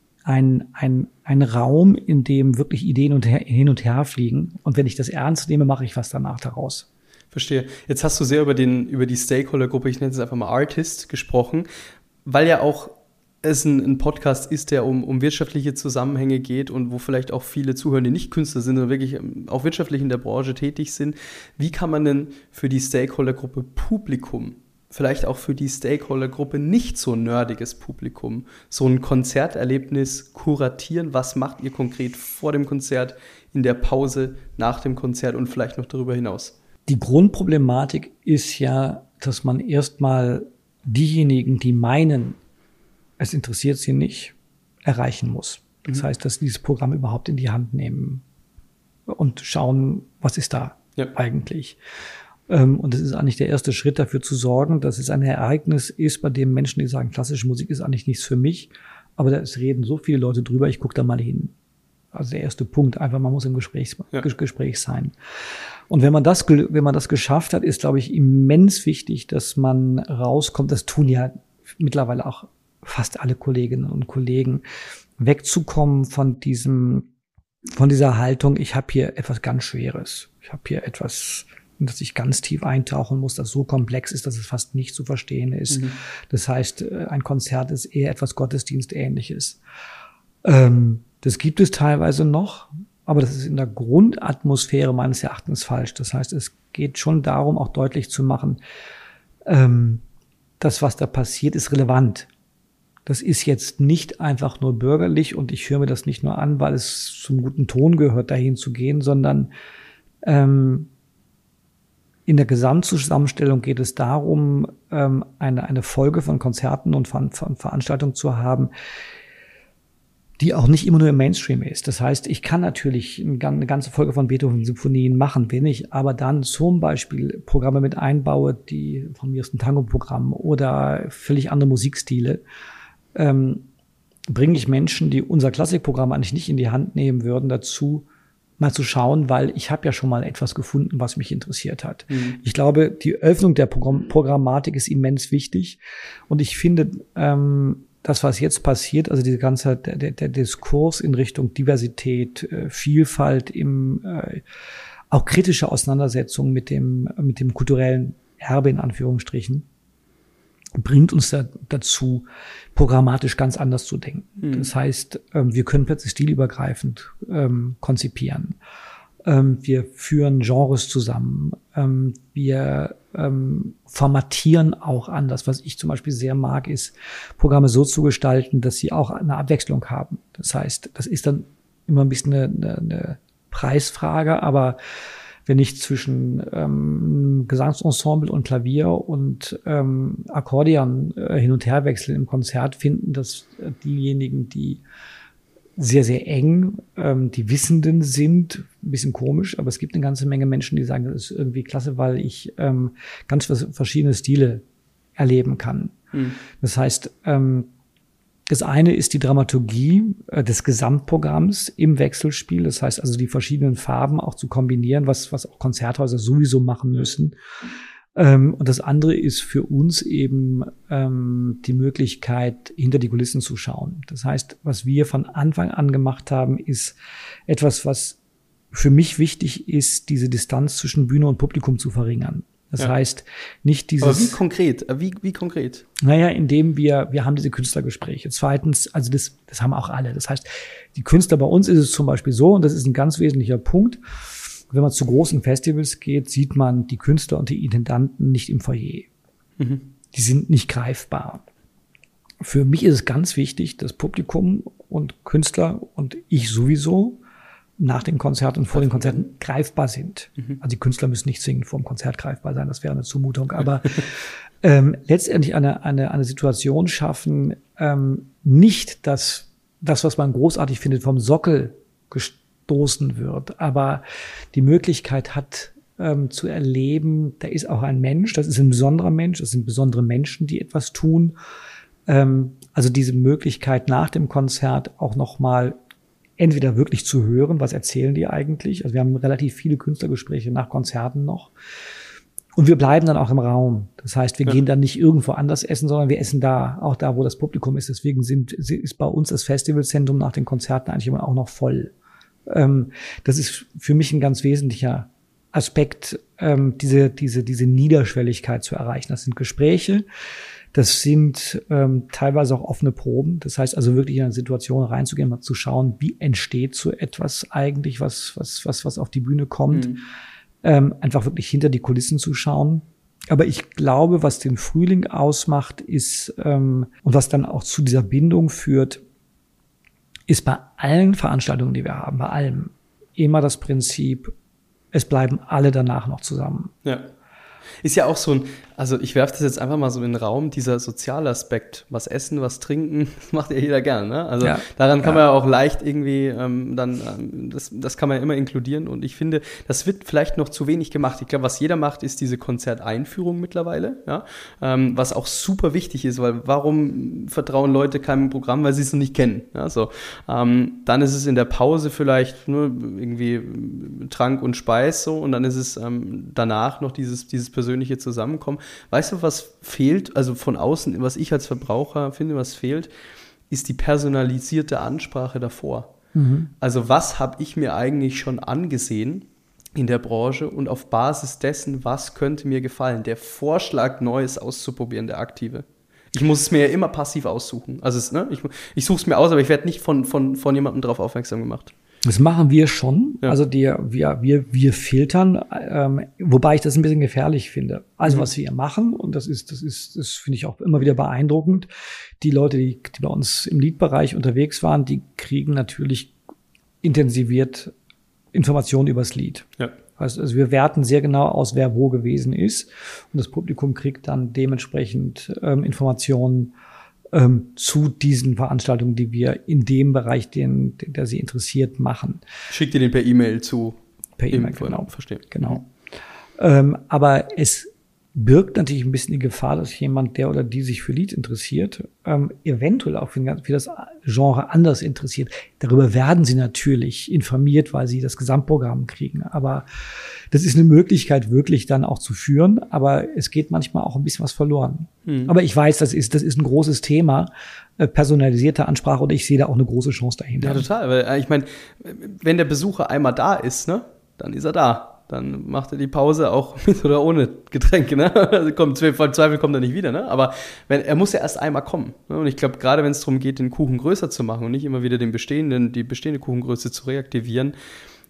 ein, ein Raum, in dem wirklich Ideen und her, hin und her fliegen. Und wenn ich das ernst nehme, mache ich was danach daraus. Verstehe. Jetzt hast du sehr über den, über die Stakeholder-Gruppe, ich nenne es einfach mal Artist, gesprochen, weil ja auch es ein, ein Podcast ist, der um, um wirtschaftliche Zusammenhänge geht und wo vielleicht auch viele zuhören, die nicht Künstler sind, sondern wirklich auch wirtschaftlich in der Branche tätig sind. Wie kann man denn für die Stakeholder-Gruppe Publikum, vielleicht auch für die Stakeholder-Gruppe nicht so nerdiges Publikum, so ein Konzerterlebnis kuratieren? Was macht ihr konkret vor dem Konzert, in der Pause, nach dem Konzert und vielleicht noch darüber hinaus? Die Grundproblematik ist ja, dass man erstmal diejenigen, die meinen, es interessiert sie nicht, erreichen muss. Das mhm. heißt, dass sie dieses Programm überhaupt in die Hand nehmen und schauen, was ist da ja. eigentlich. Und das ist eigentlich der erste Schritt, dafür zu sorgen, dass es ein Ereignis ist, bei dem Menschen, die sagen, klassische Musik ist eigentlich nichts für mich, aber da reden so viele Leute drüber, ich gucke da mal hin. Also der erste Punkt, einfach man muss im Gespräch, ja. Gespräch sein. Und wenn man das, wenn man das geschafft hat, ist, glaube ich, immens wichtig, dass man rauskommt, das tun ja mittlerweile auch fast alle Kolleginnen und Kollegen, wegzukommen von diesem, von dieser Haltung, ich habe hier etwas ganz Schweres, ich habe hier etwas, dass ich ganz tief eintauchen muss, das so komplex ist, dass es fast nicht zu verstehen ist. Mhm. Das heißt, ein Konzert ist eher etwas Gottesdienstähnliches. Ähm, das gibt es teilweise noch, aber das ist in der Grundatmosphäre meines Erachtens falsch. Das heißt, es geht schon darum, auch deutlich zu machen, ähm, das, was da passiert, ist relevant. Das ist jetzt nicht einfach nur bürgerlich und ich höre mir das nicht nur an, weil es zum guten Ton gehört, dahin zu gehen, sondern ähm, in der Gesamtzusammenstellung geht es darum, ähm, eine, eine Folge von Konzerten und von, von Veranstaltungen zu haben, die auch nicht immer nur im Mainstream ist. Das heißt, ich kann natürlich eine ganze Folge von Beethoven-Symphonien machen, wenn ich aber dann zum Beispiel Programme mit einbaue, die von mir ist ein Tango-Programm oder völlig andere Musikstile, ähm, bringe ich Menschen, die unser Klassikprogramm eigentlich nicht in die Hand nehmen würden, dazu, mal zu schauen, weil ich habe ja schon mal etwas gefunden, was mich interessiert hat. Mhm. Ich glaube, die Öffnung der Programm- Programmatik ist immens wichtig und ich finde, ähm, das, was jetzt passiert, also dieser ganze der, der, der Diskurs in Richtung Diversität, äh, Vielfalt, im äh, auch kritische Auseinandersetzung mit dem mit dem kulturellen Erbe in Anführungsstrichen, bringt uns da, dazu, programmatisch ganz anders zu denken. Mhm. Das heißt, ähm, wir können plötzlich stilübergreifend ähm, konzipieren. Ähm, wir führen Genres zusammen. Ähm, wir ähm, formatieren auch anders. Was ich zum Beispiel sehr mag, ist, Programme so zu gestalten, dass sie auch eine Abwechslung haben. Das heißt, das ist dann immer ein bisschen eine, eine, eine Preisfrage, aber wenn ich zwischen ähm, Gesangsensemble und Klavier und ähm, Akkordeon äh, hin und her wechseln im Konzert, finden das äh, diejenigen, die sehr, sehr eng, ähm, die Wissenden sind, ein bisschen komisch, aber es gibt eine ganze Menge Menschen, die sagen, das ist irgendwie klasse, weil ich ähm, ganz verschiedene Stile erleben kann. Mhm. Das heißt, ähm, das eine ist die Dramaturgie äh, des Gesamtprogramms im Wechselspiel. Das heißt also, die verschiedenen Farben auch zu kombinieren, was, was auch Konzerthäuser sowieso machen müssen. Ähm, und das andere ist für uns eben ähm, die Möglichkeit, hinter die Kulissen zu schauen. Das heißt, was wir von Anfang an gemacht haben, ist etwas, was für mich wichtig ist, diese Distanz zwischen Bühne und Publikum zu verringern. Das ja. heißt, nicht dieses... Aber wie konkret? Wie, wie konkret? Naja, indem wir, wir haben diese Künstlergespräche. Zweitens, also das, das haben auch alle. Das heißt, die Künstler, bei uns ist es zum Beispiel so, und das ist ein ganz wesentlicher Punkt, wenn man zu großen Festivals geht, sieht man die Künstler und die Intendanten nicht im Foyer. Mhm. Die sind nicht greifbar. Für mich ist es ganz wichtig, dass Publikum und Künstler und ich sowieso nach den Konzerten und vor den Konzerten greifbar sind. Mhm. Also die Künstler müssen nicht zwingend vor dem Konzert greifbar sein, das wäre eine Zumutung. Aber ähm, letztendlich eine, eine, eine Situation schaffen, ähm, nicht, dass das, was man großartig findet, vom Sockel gestoßen wird, aber die Möglichkeit hat, ähm, zu erleben, da ist auch ein Mensch, das ist ein besonderer Mensch, das sind besondere Menschen, die etwas tun. Ähm, also diese Möglichkeit nach dem Konzert auch nochmal entweder wirklich zu hören, was erzählen die eigentlich. Also wir haben relativ viele Künstlergespräche nach Konzerten noch. Und wir bleiben dann auch im Raum. Das heißt, wir ja. gehen dann nicht irgendwo anders essen, sondern wir essen da, auch da, wo das Publikum ist. Deswegen sind, ist bei uns das Festivalzentrum nach den Konzerten eigentlich immer auch noch voll. Ähm, das ist für mich ein ganz wesentlicher Aspekt, ähm, diese, diese, diese Niederschwelligkeit zu erreichen. Das sind Gespräche. Das sind ähm, teilweise auch offene Proben. Das heißt also wirklich in eine Situation reinzugehen, mal zu schauen, wie entsteht so etwas eigentlich, was was was was auf die Bühne kommt. Mhm. Ähm, einfach wirklich hinter die Kulissen zu schauen. Aber ich glaube, was den Frühling ausmacht, ist ähm, und was dann auch zu dieser Bindung führt, ist bei allen Veranstaltungen, die wir haben, bei allem immer das Prinzip: Es bleiben alle danach noch zusammen. Ja. Ist ja auch so ein, also ich werfe das jetzt einfach mal so in den Raum, dieser soziale Aspekt, was essen, was trinken, das macht ja jeder gern, ne? Also ja, daran kann ja. man ja auch leicht irgendwie ähm, dann, ähm, das, das kann man ja immer inkludieren und ich finde, das wird vielleicht noch zu wenig gemacht. Ich glaube, was jeder macht, ist diese Konzerteinführung mittlerweile, ja, ähm, was auch super wichtig ist, weil warum vertrauen Leute keinem Programm, weil sie es noch nicht kennen, ja, so. Ähm, dann ist es in der Pause vielleicht nur irgendwie Trank und Speis so und dann ist es ähm, danach noch dieses, dieses persönliche Zusammenkommen. Weißt du, was fehlt, also von außen, was ich als Verbraucher finde, was fehlt, ist die personalisierte Ansprache davor. Mhm. Also was habe ich mir eigentlich schon angesehen in der Branche und auf Basis dessen, was könnte mir gefallen? Der Vorschlag, Neues auszuprobieren, der aktive. Ich muss es mir ja immer passiv aussuchen. Also es, ne, ich, ich suche es mir aus, aber ich werde nicht von, von, von jemandem darauf aufmerksam gemacht. Das machen wir schon. Ja. Also die, wir, wir, wir filtern, ähm, wobei ich das ein bisschen gefährlich finde. Also mhm. was wir machen, und das ist, das ist, das finde ich auch immer wieder beeindruckend. Die Leute, die, die bei uns im Liedbereich unterwegs waren, die kriegen natürlich intensiviert Informationen übers Lied. Ja. Also, also wir werten sehr genau aus, wer wo gewesen ist. Und das Publikum kriegt dann dementsprechend ähm, Informationen Ähm, zu diesen Veranstaltungen, die wir in dem Bereich, den, den der sie interessiert, machen. Schickt ihr den per E-Mail zu? Per E-Mail, genau. Verstehe. Genau. Ähm, aber es birgt natürlich ein bisschen die Gefahr, dass jemand, der oder die sich für Lied interessiert, ähm, eventuell auch für, für das Genre anders interessiert. Darüber werden sie natürlich informiert, weil sie das Gesamtprogramm kriegen. Aber das ist eine Möglichkeit, wirklich dann auch zu führen. Aber es geht manchmal auch ein bisschen was verloren. Hm. Aber ich weiß, das ist, das ist ein großes Thema, äh, personalisierte Ansprache, und ich sehe da auch eine große Chance dahinter. Ja, total. Weil, ich meine, wenn der Besucher einmal da ist, ne, dann ist er da. Dann macht er die Pause auch mit oder ohne Getränke, ne? Also kommt, voll Zweifel kommt er nicht wieder, ne? Aber wenn, er muss ja erst einmal kommen. Ne? Und ich glaube, gerade wenn es darum geht, den Kuchen größer zu machen und nicht immer wieder den bestehenden, die bestehende Kuchengröße zu reaktivieren,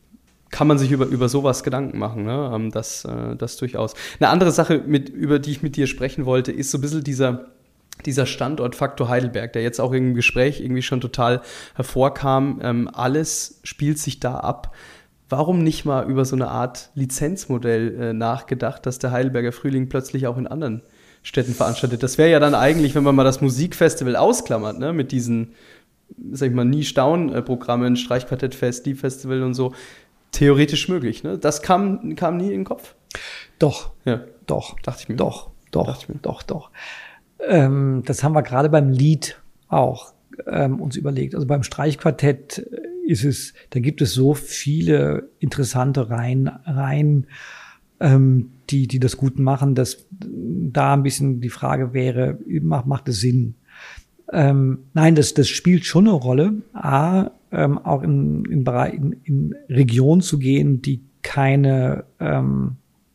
kann man sich über, über sowas Gedanken machen, ne? ähm, das, äh, das durchaus. Eine andere Sache, mit, über die ich mit dir sprechen wollte, ist so ein bisschen dieser, dieser Standortfaktor Heidelberg, der jetzt auch im Gespräch irgendwie schon total hervorkam. Ähm, alles spielt sich da ab. Warum nicht mal über so eine Art Lizenzmodell äh, nachgedacht, dass der Heidelberger Frühling plötzlich auch in anderen Städten veranstaltet? Das wäre ja dann eigentlich, wenn man mal das Musikfestival ausklammert, ne, mit diesen, sag ich mal, Nie-Staun-Programmen, Streichquartettfest, Liebfestival und so, theoretisch möglich. Ne? Das kam, kam nie in den Kopf? Doch, ja. doch, dachte ich mir. Doch, doch, dachte ich mir. doch, doch. Ähm, das haben wir gerade beim Lied auch ähm, uns überlegt. Also beim Streichquartett ist es, da gibt es so viele interessante Reihen, Reihen ähm, die, die das gut machen, dass da ein bisschen die Frage wäre, macht, macht es Sinn? Ähm, nein, das, das spielt schon eine Rolle, A, ähm, auch in, in, Bereich, in, in Regionen zu gehen, die keine, ähm,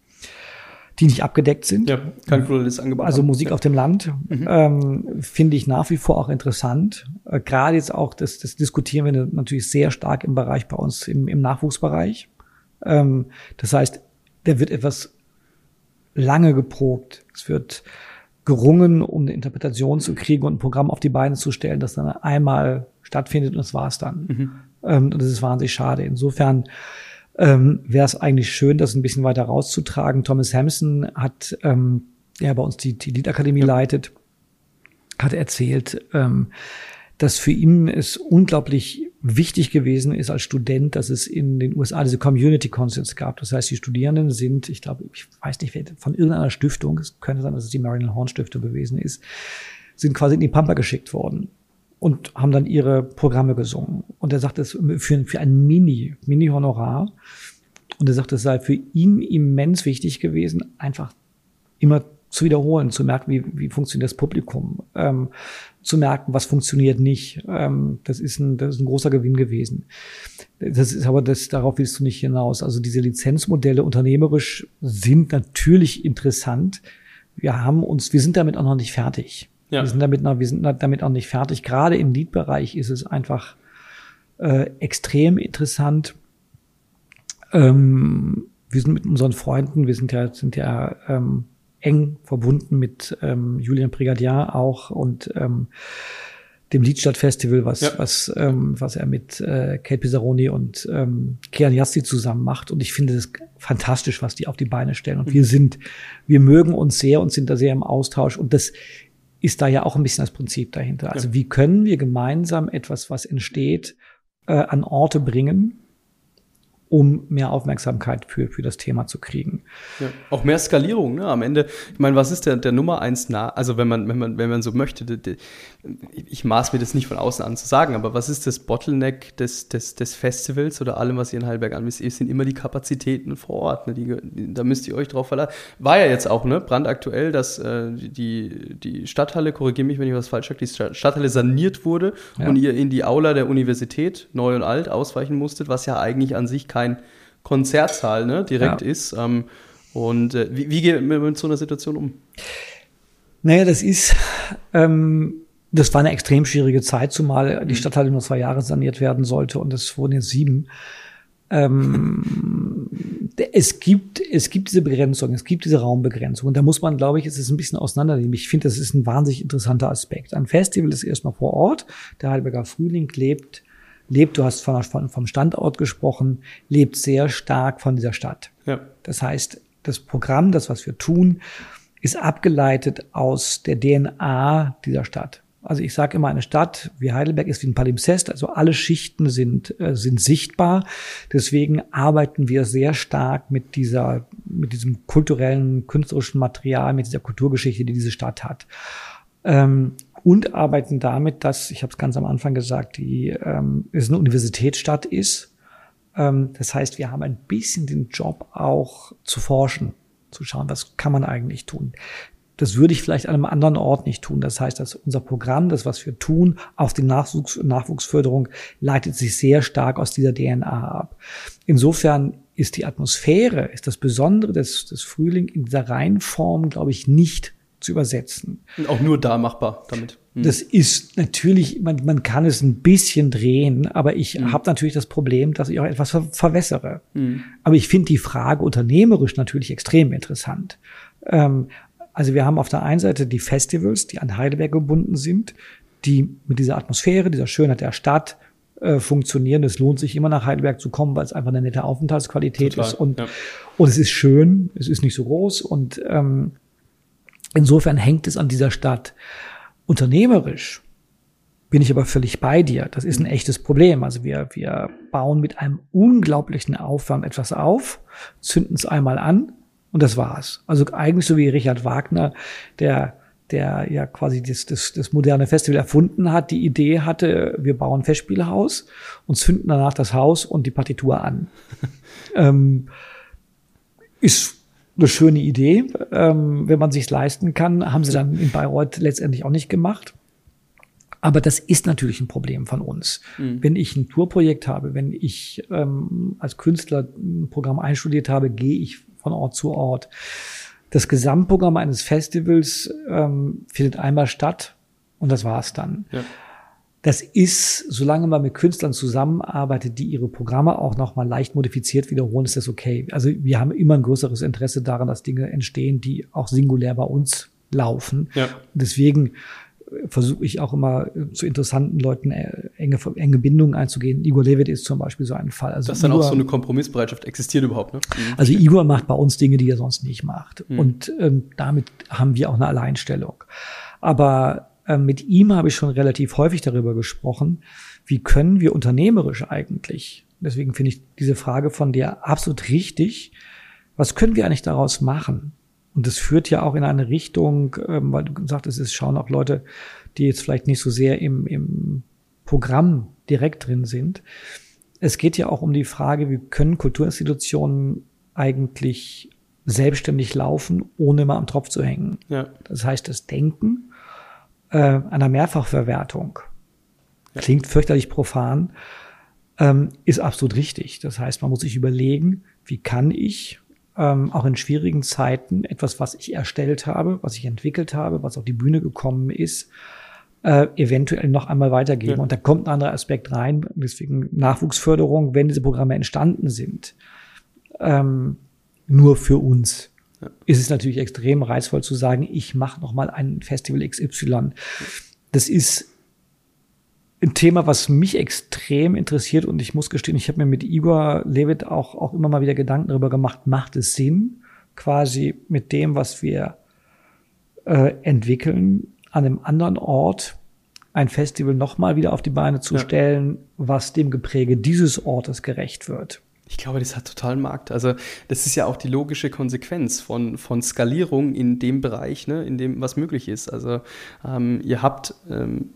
die nicht abgedeckt sind. Ja, kein plurales Angebot. Also Musik ja. auf dem Land, mhm. ähm, finde ich nach wie vor auch interessant. Äh, Gerade jetzt auch, das, das diskutieren wir natürlich sehr stark im Bereich bei uns, im, im Nachwuchsbereich. Ähm, das heißt, da wird etwas lange geprobt. Es wird gerungen, um eine Interpretation zu kriegen und ein Programm auf die Beine zu stellen, das dann einmal stattfindet und das war's dann. Mhm. Ähm, und das ist wahnsinnig schade. Insofern ähm, wäre es eigentlich schön, das ein bisschen weiter rauszutragen. Thomas Hampson hat, ähm, der bei uns die, die Liedakademie ja. leitet, hat erzählt, ähm, dass für ihn es unglaublich wichtig gewesen ist als Student, dass es in den U S A diese Community Concerts gab. Das heißt, die Studierenden sind, ich glaube, ich weiß nicht, von irgendeiner Stiftung, es könnte sein, dass es die Marilyn Horne Stiftung gewesen ist, sind quasi in die Pampa geschickt worden und haben dann ihre Programme gesungen. Und er sagt, das für, für ein Mini, Mini-Honorar. Und er sagt, es sei für ihn immens wichtig gewesen, einfach immer zu wiederholen, zu merken, wie, wie funktioniert das Publikum, ähm, zu merken, was funktioniert nicht. Ähm, das ist ein, das ist ein großer Gewinn gewesen. Das ist aber das, darauf willst du nicht hinaus. Also diese Lizenzmodelle unternehmerisch sind natürlich interessant. Wir haben uns, wir sind damit auch noch nicht fertig. Ja. Wir sind damit noch, wir sind damit auch nicht fertig. Gerade im Liedbereich ist es einfach äh, extrem interessant. Ähm, wir sind mit unseren Freunden, wir sind ja, sind ja ähm, eng verbunden mit ähm, Julian Brigadier auch und ähm, dem Liedstadtfestival, was ja. was ähm, was er mit äh, Kate Pisaroni und ähm, Kian Yazdi zusammen macht. Und ich finde das fantastisch, was die auf die Beine stellen. Und mhm. wir sind, wir mögen uns sehr und sind da sehr im Austausch. Und das ist da ja auch ein bisschen das Prinzip dahinter. Also ja. wie können wir gemeinsam etwas, was entsteht, äh, an Orte bringen, um mehr Aufmerksamkeit für für das Thema zu kriegen. Ja, auch mehr Skalierung, ne? Am Ende, ich meine, was ist der der Nummer eins nah? Also wenn man wenn man wenn man so möchte, de, de, ich maß mir das nicht von außen an zu sagen, aber was ist das Bottleneck des des des Festivals oder allem, was ihr in Heidelberg anbietet? Es sind immer die Kapazitäten vor Ort, ne? Die, die, da müsst ihr euch drauf verlassen. War ja jetzt auch, ne, brandaktuell, dass äh, die die Stadthalle, korrigiere mich, wenn ich was falsch sage, die Stadthalle saniert wurde ja. und ihr in die Aula der Universität neu und alt ausweichen musstet, was ja eigentlich an sich kein Konzertsaal, ne, direkt ja. ist. Ähm, und äh, wie, wie geht man mit so einer Situation um? Naja, das ist, ähm, das war eine extrem schwierige Zeit, zumal die Stadthalle nur zwei Jahre saniert werden sollte und es wurden jetzt sieben. Ähm, es gibt, es gibt diese Begrenzung, es gibt diese Raumbegrenzung. Und da muss man, glaube ich, es ist ein bisschen auseinandernehmen. Ich finde, das ist ein wahnsinnig interessanter Aspekt. Ein Festival ist erstmal vor Ort. Der Heidelberger Frühling lebt lebt, du hast von, von, vom Standort gesprochen, lebt sehr stark von dieser Stadt. Ja. Das heißt, das Programm, das, was wir tun, ist abgeleitet aus der D N A dieser Stadt. Also ich sage immer, eine Stadt wie Heidelberg ist wie ein Palimpsest, also alle Schichten sind äh, sind sichtbar. Deswegen arbeiten wir sehr stark mit dieser mit diesem kulturellen, künstlerischen Material, mit dieser Kulturgeschichte, die diese Stadt hat. Ähm, und arbeiten damit, dass, ich habe es ganz am Anfang gesagt, die ähm, es eine Universitätsstadt ist. Ähm, das heißt, wir haben ein bisschen den Job auch zu forschen, zu schauen, was kann man eigentlich tun. Das würde ich vielleicht an einem anderen Ort nicht tun. Das heißt, dass unser Programm, das, was wir tun, auf die Nachwuchs- Nachwuchsförderung, leitet sich sehr stark aus dieser D N A ab. Insofern ist die Atmosphäre, ist das Besondere des, des Frühling in dieser Reihenform, glaube ich, nicht zu übersetzen. Und auch nur da machbar damit. Hm. Das ist natürlich, man, man kann es ein bisschen drehen, aber ich hm. habe natürlich das Problem, dass ich auch etwas ver- verwässere. Hm. Aber ich finde die Frage unternehmerisch natürlich extrem interessant. Ähm, also wir haben auf der einen Seite die Festivals, die an Heidelberg gebunden sind, die mit dieser Atmosphäre, dieser Schönheit der Stadt äh, funktionieren. Es lohnt sich immer nach Heidelberg zu kommen, weil es einfach eine nette Aufenthaltsqualität Total, ist. Und, ja. und es ist schön, es ist nicht so groß. Und ähm, insofern hängt es an dieser Stadt. Unternehmerisch bin ich aber völlig bei dir. Das ist ein echtes Problem. Also wir, wir bauen mit einem unglaublichen Aufwand etwas auf, zünden es einmal an und das war's. Also eigentlich so wie Richard Wagner, der der ja quasi das, das, das moderne Festival erfunden hat, die Idee hatte, wir bauen ein Festspielhaus und zünden danach das Haus und die Partitur an. ähm, ist eine schöne Idee. Ähm, wenn man sich's leisten kann, haben sie dann in Bayreuth letztendlich auch nicht gemacht. Aber das ist natürlich ein Problem von uns. Mhm. Wenn ich ein Tourprojekt habe, wenn ich ähm, als Künstler ein Programm einstudiert habe, gehe ich von Ort zu Ort. Das Gesamtprogramm eines Festivals ähm, findet einmal statt und das war's dann. Ja. Das ist, solange man mit Künstlern zusammenarbeitet, die ihre Programme auch noch mal leicht modifiziert wiederholen, ist das okay. Also wir haben immer ein größeres Interesse daran, dass Dinge entstehen, die auch singulär bei uns laufen. Ja. Deswegen versuche ich auch immer zu interessanten Leuten enge, enge Bindungen einzugehen. Igor Levit ist zum Beispiel so ein Fall. Also Dass dann Igor, auch so eine Kompromissbereitschaft existiert überhaupt, ne? Also Igor macht bei uns Dinge, die er sonst nicht macht. Mhm. Und ähm, damit haben wir auch eine Alleinstellung. Aber ähm, mit ihm habe ich schon relativ häufig darüber gesprochen, wie können wir unternehmerisch eigentlich, deswegen finde ich diese Frage von dir absolut richtig, was können wir eigentlich daraus machen? Und das führt ja auch in eine Richtung, ähm, weil du sagtest, es schauen auch Leute, die jetzt vielleicht nicht so sehr im, im Programm direkt drin sind. Es geht ja auch um die Frage, wie können Kulturinstitutionen eigentlich selbstständig laufen, ohne mal am Tropf zu hängen. Ja. Das heißt, das Denken äh, einer Mehrfachverwertung ja. klingt fürchterlich profan, ähm, ist absolut richtig. Das heißt, man muss sich überlegen, wie kann ich Ähm, auch in schwierigen Zeiten etwas, was ich erstellt habe, was ich entwickelt habe, was auf die Bühne gekommen ist, äh, eventuell noch einmal weitergeben. Ja. Und da kommt ein anderer Aspekt rein, deswegen Nachwuchsförderung, wenn diese Programme entstanden sind, ähm, nur für uns, ja. ist es natürlich extrem reizvoll zu sagen, ich mache noch mal ein Festival X Y. Das ist ein Thema, was mich extrem interessiert und ich muss gestehen, ich habe mir mit Igor Levit auch, auch immer mal wieder Gedanken darüber gemacht, macht es Sinn, quasi mit dem, was wir äh, entwickeln, an einem anderen Ort ein Festival nochmal wieder auf die Beine zu ja. stellen, was dem Gepräge dieses Ortes gerecht wird. Ich glaube, das hat total Markt. Also das ist ja auch die logische Konsequenz von, von Skalierung in dem Bereich, ne, in dem, was möglich ist. Also ähm, ihr habt ähm,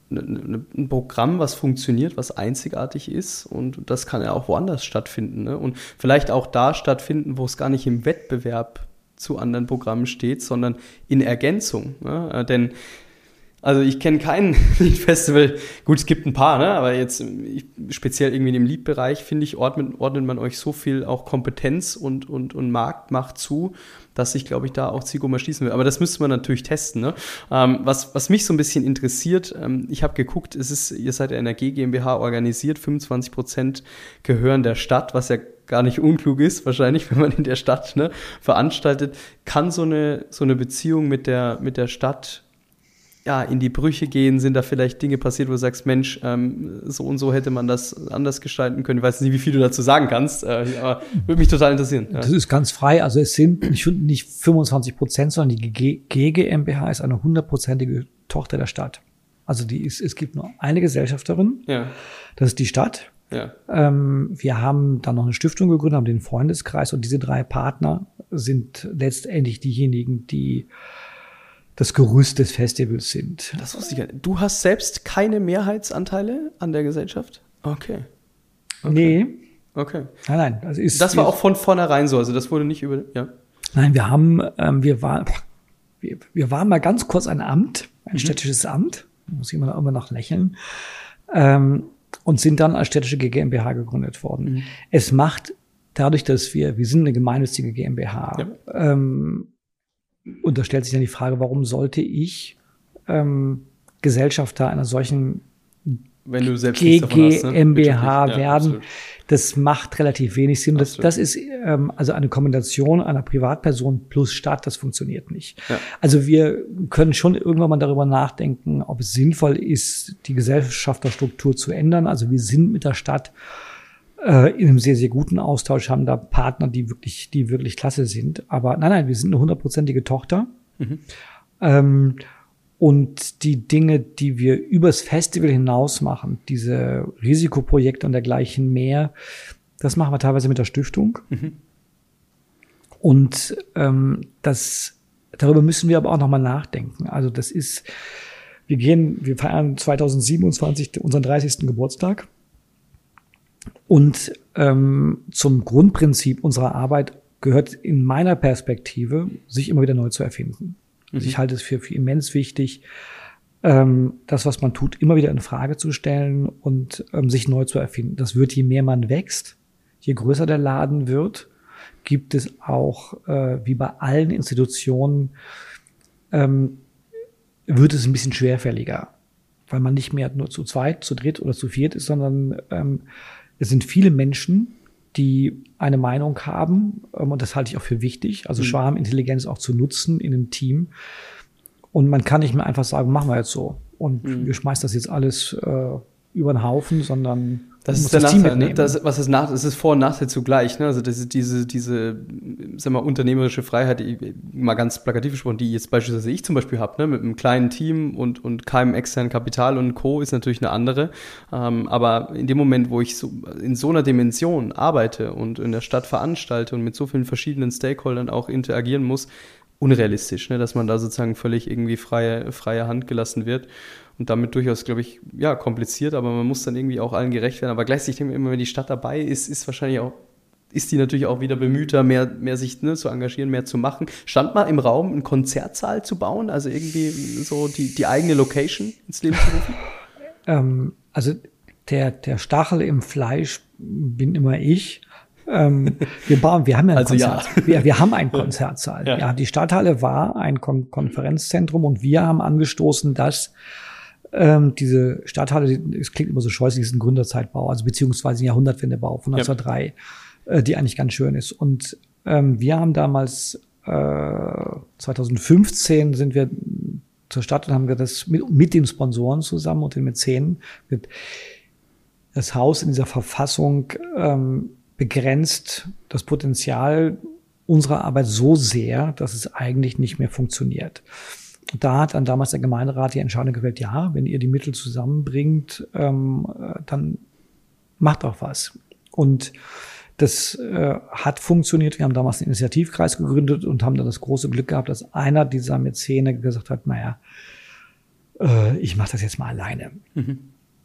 ein Programm, was funktioniert, was einzigartig ist und das kann ja auch woanders stattfinden, ne? Und vielleicht auch da stattfinden, wo es gar nicht im Wettbewerb zu anderen Programmen steht, sondern in Ergänzung, ne? Denn also ich kenne kein Liedfestival, gut, es gibt ein paar, ne? Aber jetzt ich, speziell irgendwie in dem Liedbereich, finde ich, ordnet, ordnet man euch so viel auch Kompetenz und, und, und Marktmacht zu, dass sich, glaube ich, da auch Zielgruppe schließen will. Aber das müsste man natürlich testen, ne? Ähm, was, was mich so ein bisschen interessiert, ähm, ich habe geguckt, es ist, ihr seid ja in der G GmbH organisiert, fünfundzwanzig Prozent gehören der Stadt, was ja gar nicht unklug ist, wahrscheinlich, wenn man in der Stadt, ne, veranstaltet. Kann so eine, so eine Beziehung mit der, mit der Stadt ja, in die Brüche gehen? Sind da vielleicht Dinge passiert, wo du sagst, Mensch, ähm, so und so hätte man das anders gestalten können? Ich weiß nicht, wie viel du dazu sagen kannst, äh, aber würde mich total interessieren. Ja. Das ist ganz frei. Also es sind ich finde nicht fünfundzwanzig Prozent, sondern die G GmbH ist eine hundertprozentige Tochter der Stadt. Also die ist, es gibt nur eine Gesellschafterin, ja. Das ist die Stadt. Ja. Ähm, wir haben dann noch eine Stiftung gegründet, haben den Freundeskreis und diese drei Partner sind letztendlich diejenigen, die das Gerüst des Festivals sind. Das wusste ich gar nicht. Du hast selbst keine Mehrheitsanteile an der Gesellschaft? Okay. okay. Nee. Okay. Nein, nein. Das, ist, das war auch von vornherein so, also das wurde nicht über, ja. Nein, wir haben, ähm, wir waren, wir, wir waren mal ganz kurz ein Amt, ein mhm. städtisches Amt, muss ich immer, immer noch lächeln, ähm, und sind dann als städtische GmbH gegründet worden. Mhm. Es macht dadurch, dass wir, wir sind eine gemeinnützige GmbH, ja. ähm, Und da stellt sich dann die Frage, warum sollte ich ähm, Gesellschafter einer solchen Wenn du selbst G G M B H ja, werden? absolut. Das macht relativ wenig Sinn. Das, das ist ähm, also eine Kombination einer Privatperson plus Stadt, das funktioniert nicht. Ja. Also wir können schon irgendwann mal darüber nachdenken, ob es sinnvoll ist, die Gesellschafterstruktur zu ändern. Also wir sind mit der Stadt äh, in einem sehr, sehr guten Austausch, haben da Partner, die wirklich, die wirklich klasse sind. Aber nein, nein, wir sind eine hundertprozentige Tochter. Mhm. Ähm, Und die Dinge, die wir übers Festival hinaus machen, diese Risikoprojekte und dergleichen mehr, das machen wir teilweise mit der Stiftung. Mhm. Und ähm, das, darüber müssen wir aber auch nochmal nachdenken. Also das ist, wir gehen, wir feiern zwanzig siebenundzwanzig unseren dreißigsten Geburtstag. Und ähm, zum Grundprinzip unserer Arbeit gehört in meiner Perspektive, sich immer wieder neu zu erfinden. Also ich halte es für, für immens wichtig, ähm, das, was man tut, immer wieder in Frage zu stellen und ähm, sich neu zu erfinden. Das wird, je mehr man wächst, je größer der Laden wird, gibt es auch, äh, wie bei allen Institutionen, ähm, wird es ein bisschen schwerfälliger, weil man nicht mehr nur zu zweit, zu dritt oder zu viert ist, sondern ähm, es sind viele Menschen, die eine Meinung haben, und das halte ich auch für wichtig, also mhm. Schwarmintelligenz auch zu nutzen in einem Team. Und man kann nicht mehr einfach sagen, machen wir jetzt so. Und mhm. wir schmeißen das jetzt alles äh, über den Haufen, sondern das ist der Nachteil, ne? Das, was ist nach, es ist Vor- und Nachteil zugleich, ne? Also das ist diese, diese, sag mal, unternehmerische Freiheit, die, mal ganz plakativ gesprochen, die jetzt beispielsweise ich zum Beispiel habe, ne? Mit einem kleinen Team und, und keinem externen Kapital und Co. ist natürlich eine andere. Ähm, aber in dem Moment, wo ich so in so einer Dimension arbeite und in der Stadt veranstalte und mit so vielen verschiedenen Stakeholdern auch interagieren muss, unrealistisch, ne? Dass man da sozusagen völlig irgendwie freie, freie Hand gelassen wird. Und damit durchaus, glaube ich, ja, kompliziert, aber man muss dann irgendwie auch allen gerecht werden. Aber gleichzeitig denke ich immer, wenn die Stadt dabei ist, ist wahrscheinlich auch, ist die natürlich auch wieder bemühter, mehr, mehr sich ne, zu engagieren, mehr zu machen. Stand mal im Raum, einen Konzertsaal zu bauen, also irgendwie so die, die eigene Location ins Leben zu rufen? ähm, also der, der Stachel im Fleisch bin immer ich. ähm, wir bauen, wir haben ja ein also Konzert. Ja. Wir, wir haben einen Konzertsaal. Ja. ja, die Stadthalle war ein Kon- Konferenzzentrum und wir haben angestoßen, dass ähm, diese Stadthalle, es klingt immer so scheußlich, ist ein Gründerzeitbau, also beziehungsweise ein Jahrhundertwendebau von neunzehnhundertdrei, ja. äh, die eigentlich ganz schön ist. Und ähm, wir haben damals äh, zwanzig fünfzehn sind wir zur Stadt und haben wir das mit, mit den Sponsoren zusammen und den Mäzenen mit das Haus in dieser Verfassung ähm, begrenzt das Potenzial unserer Arbeit so sehr, dass es eigentlich nicht mehr funktioniert. Und da hat dann damals der Gemeinderat die Entscheidung gewählt, ja, wenn ihr die Mittel zusammenbringt, ähm, dann macht auch was. Und das äh, hat funktioniert. Wir haben damals einen Initiativkreis gegründet und haben dann das große Glück gehabt, dass einer dieser Mäzene gesagt hat, naja, äh, ich mache das jetzt mal alleine. Mhm.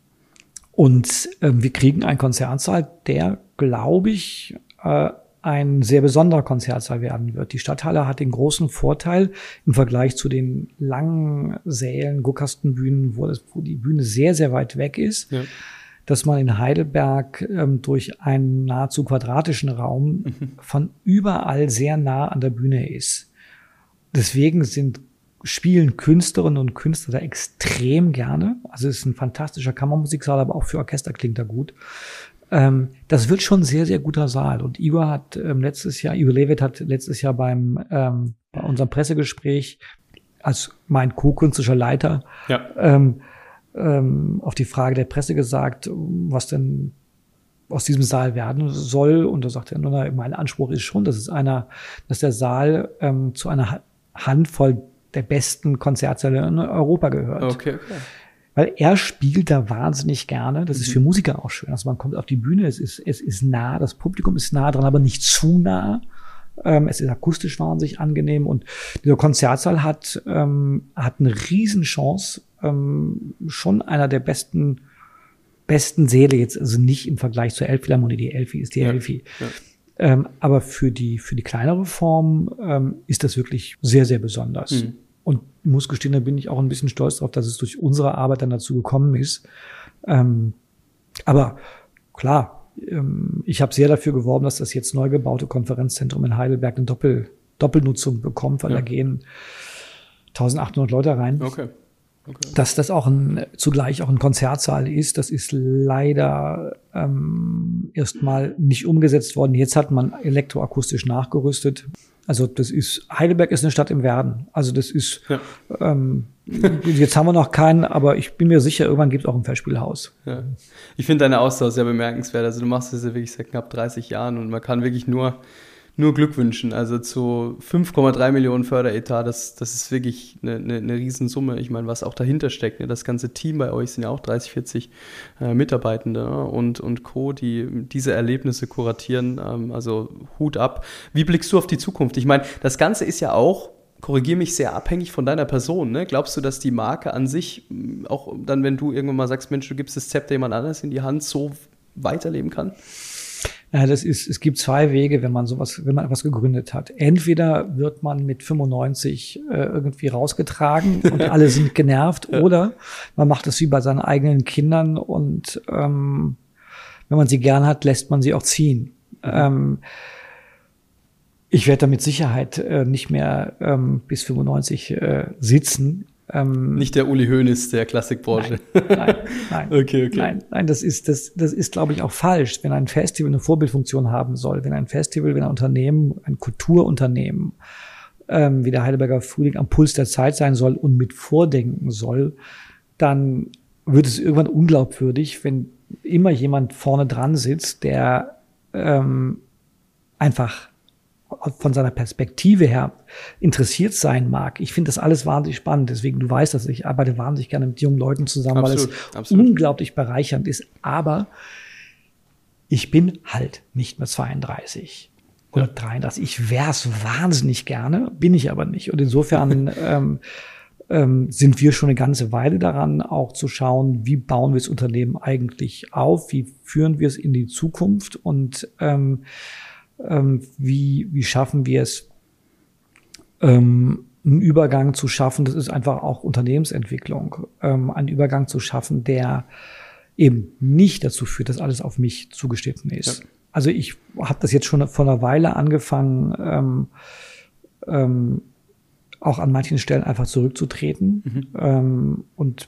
Und äh, wir kriegen einen Konzertsaal, der, glaube ich, äh, ein sehr besonderer Konzertsaal werden wird. Die Stadthalle hat den großen Vorteil im Vergleich zu den langen Sälen, Guckkastenbühnen, wo, das, wo die Bühne sehr, sehr weit weg ist, ja. dass man in Heidelberg ähm, durch einen nahezu quadratischen Raum mhm. von überall sehr nah an der Bühne ist. Deswegen sind spielen Künstlerinnen und Künstler da extrem gerne. Also es ist ein fantastischer Kammermusiksaal, aber auch für Orchester klingt er gut. Ähm, das wird schon ein sehr, sehr guter Saal. Und Igor hat ähm, letztes Jahr, Igor Levit hat letztes Jahr beim ähm, bei unserem Pressegespräch als mein co-künstlerischer Leiter ja. ähm, ähm, auf die Frage der Presse gesagt, was denn aus diesem Saal werden soll. Und da sagt er, nun, mein Anspruch ist schon, dass es einer, dass der Saal ähm, zu einer Handvoll der besten Konzertsäle in Europa gehört. Okay, okay. Weil er spielt da wahnsinnig gerne. Das mhm. ist für Musiker auch schön. Also man kommt auf die Bühne, es ist, es ist nah, das Publikum ist nah dran, aber nicht zu nah. Ähm, es ist akustisch wahnsinnig angenehm und dieser Konzertsaal hat, ähm, hat eine Riesenchance, ähm, schon einer der besten, besten Säle jetzt, also nicht im Vergleich zur Elbphilharmonie. Die Elfi ist die ja. Elfi. Ja. Ähm, aber für die, für die kleinere Form ähm, ist das wirklich sehr, sehr besonders. Mhm. Und ich muss gestehen, da bin ich auch ein bisschen stolz drauf, dass es durch unsere Arbeit dann dazu gekommen ist. Ähm, aber klar, ähm, ich habe sehr dafür geworben, dass das jetzt neu gebaute Konferenzzentrum in Heidelberg eine Doppel, Doppelnutzung bekommt, weil ja. da gehen eintausendachthundert Leute rein. Okay. Okay. Dass das auch ein, zugleich auch ein Konzertsaal ist, das ist leider ähm, erstmal nicht umgesetzt worden. Jetzt hat man elektroakustisch nachgerüstet. Also das ist, Heidelberg ist eine Stadt im Werden. Also das ist, ja. ähm, jetzt haben wir noch keinen, aber ich bin mir sicher, irgendwann gibt es auch ein Festspielhaus. Ja. Ich finde deine Aussage sehr bemerkenswert. Also du machst das ja wirklich seit knapp dreißig Jahren und man kann wirklich nur Nur Glück wünschen, also zu fünf Komma drei Millionen Förderetat, das, das ist wirklich eine, eine, eine Riesensumme. Ich meine, was auch dahinter steckt, ne? Das ganze Team bei euch sind ja auch dreißig, vierzig äh, Mitarbeitende, ne? und, und Co., die diese Erlebnisse kuratieren, ähm, also Hut ab. Wie blickst du auf die Zukunft? Ich meine, das Ganze ist ja auch, korrigiere mich, sehr abhängig von deiner Person. Ne? Glaubst du, dass die Marke an sich, auch dann, wenn du irgendwann mal sagst, Mensch, du gibst das Zepter jemand anders in die Hand, so weiterleben kann? Ja, das ist, es gibt zwei Wege, wenn man sowas, wenn man etwas gegründet hat. Entweder wird man mit fünfundneunzig äh, irgendwie rausgetragen und alle sind genervt, ja. Oder man macht es wie bei seinen eigenen Kindern und ähm, wenn man sie gern hat, lässt man sie auch ziehen. Mhm. Ähm, ich werde da mit Sicherheit äh, nicht mehr ähm, bis fünfundneunzig äh, sitzen. Ähm, Nicht der Uli Hoeneß der Klassikbranche. Nein, nein, nein, okay, okay. nein, nein, das ist, das, das ist, glaube ich, auch falsch. Wenn ein Festival eine Vorbildfunktion haben soll, wenn ein Festival, wenn ein Unternehmen, ein Kulturunternehmen, ähm, wie der Heidelberger Frühling am Puls der Zeit sein soll und mit vordenken soll, dann wird es irgendwann unglaubwürdig, wenn immer jemand vorne dran sitzt, der ähm, einfach von seiner Perspektive her interessiert sein mag. Ich finde das alles wahnsinnig spannend. Deswegen, du weißt, dass ich arbeite wahnsinnig gerne mit jungen Leuten zusammen, absolut, weil es absolut. unglaublich bereichernd ist. Aber ich bin halt nicht mehr zweiunddreißig oder ja. dreiunddreißig. Ich wäre es wahnsinnig gerne, bin ich aber nicht. Und insofern ähm, ähm, sind wir schon eine ganze Weile daran, auch zu schauen, wie bauen wir das Unternehmen eigentlich auf, wie führen wir es in die Zukunft und ähm, Wie, wie schaffen wir es, ähm, einen Übergang zu schaffen? Das ist einfach auch Unternehmensentwicklung, ähm, einen Übergang zu schaffen, der eben nicht dazu führt, dass alles auf mich zugeschnitten ist. Ja. Also ich habe das jetzt schon vor einer Weile angefangen, ähm, ähm, auch an manchen Stellen einfach zurückzutreten mhm. ähm, und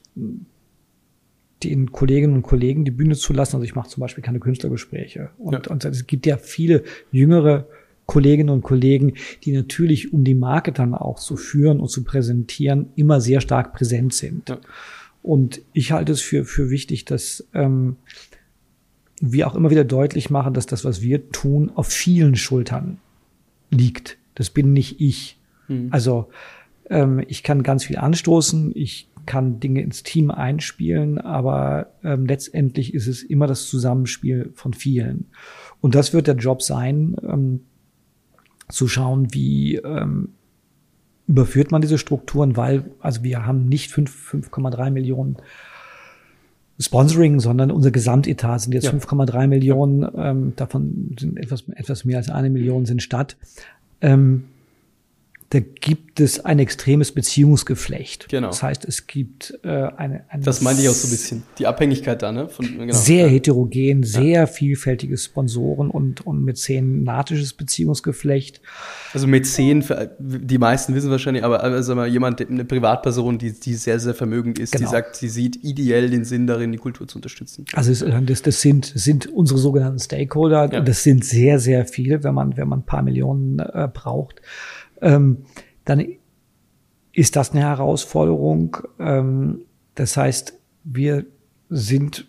den Kolleginnen und Kollegen die Bühne zu lassen. Also ich mache zum Beispiel keine Künstlergespräche. Und, ja. und es gibt ja viele jüngere Kolleginnen und Kollegen, die natürlich, um die Marke dann auch zu führen und zu präsentieren, immer sehr stark präsent sind. Ja. Und ich halte es für, für wichtig, dass ähm, wir auch immer wieder deutlich machen, dass das, was wir tun, auf vielen Schultern liegt. Das bin nicht ich. Mhm. Also ähm, ich kann ganz viel anstoßen, ich kann Dinge ins Team einspielen, aber ähm, letztendlich ist es immer das Zusammenspiel von vielen. Und das wird der Job sein, ähm, zu schauen, wie ähm, überführt man diese Strukturen, weil, also wir haben nicht fünf Komma drei Millionen Sponsoring, sondern unser Gesamtetat sind jetzt ja. fünf Komma drei Millionen, ähm, davon sind etwas, etwas mehr als eine Million sind Stadt. Ähm, Da gibt es ein extremes Beziehungsgeflecht. Genau. Das heißt, es gibt äh, eine, eine das meinte ich auch so ein bisschen. Die Abhängigkeit da, ne? Von, genau. Sehr ja. heterogen, sehr ja. vielfältige Sponsoren und, und mäzenatisches Beziehungsgeflecht. Also Mäzen, die meisten wissen wahrscheinlich, aber also mal jemand, eine Privatperson, die, die sehr, sehr vermögend ist, genau. die sagt, sie sieht ideell den Sinn darin, die Kultur zu unterstützen. Also es, das, das sind, sind unsere sogenannten Stakeholder. Ja. Und das sind sehr, sehr viele, wenn man, wenn man ein paar Millionen äh, braucht. Ähm, dann ist das eine Herausforderung. Ähm, das heißt, wir sind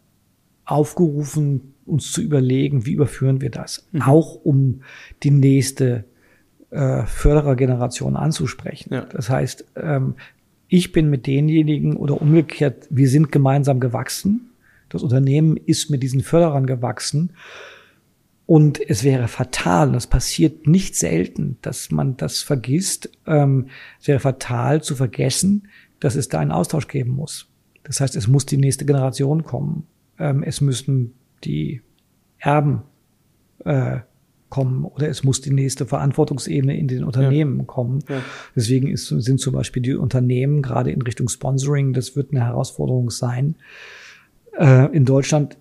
aufgerufen, uns zu überlegen, wie überführen wir das? Mhm. Auch um die nächste äh, Förderergeneration anzusprechen. Ja. Das heißt, ähm, ich bin mit denjenigen oder umgekehrt, wir sind gemeinsam gewachsen. Das Unternehmen ist mit diesen Förderern gewachsen. Und es wäre fatal, und das passiert nicht selten, dass man das vergisst, ähm, es wäre fatal zu vergessen, dass es da einen Austausch geben muss. Das heißt, es muss die nächste Generation kommen. Ähm, es müssen die Erben äh, kommen oder es muss die nächste Verantwortungsebene in den Unternehmen ja. kommen. Ja. Deswegen ist, sind zum Beispiel die Unternehmen gerade in Richtung Sponsoring, das wird eine Herausforderung sein. Äh, in Deutschland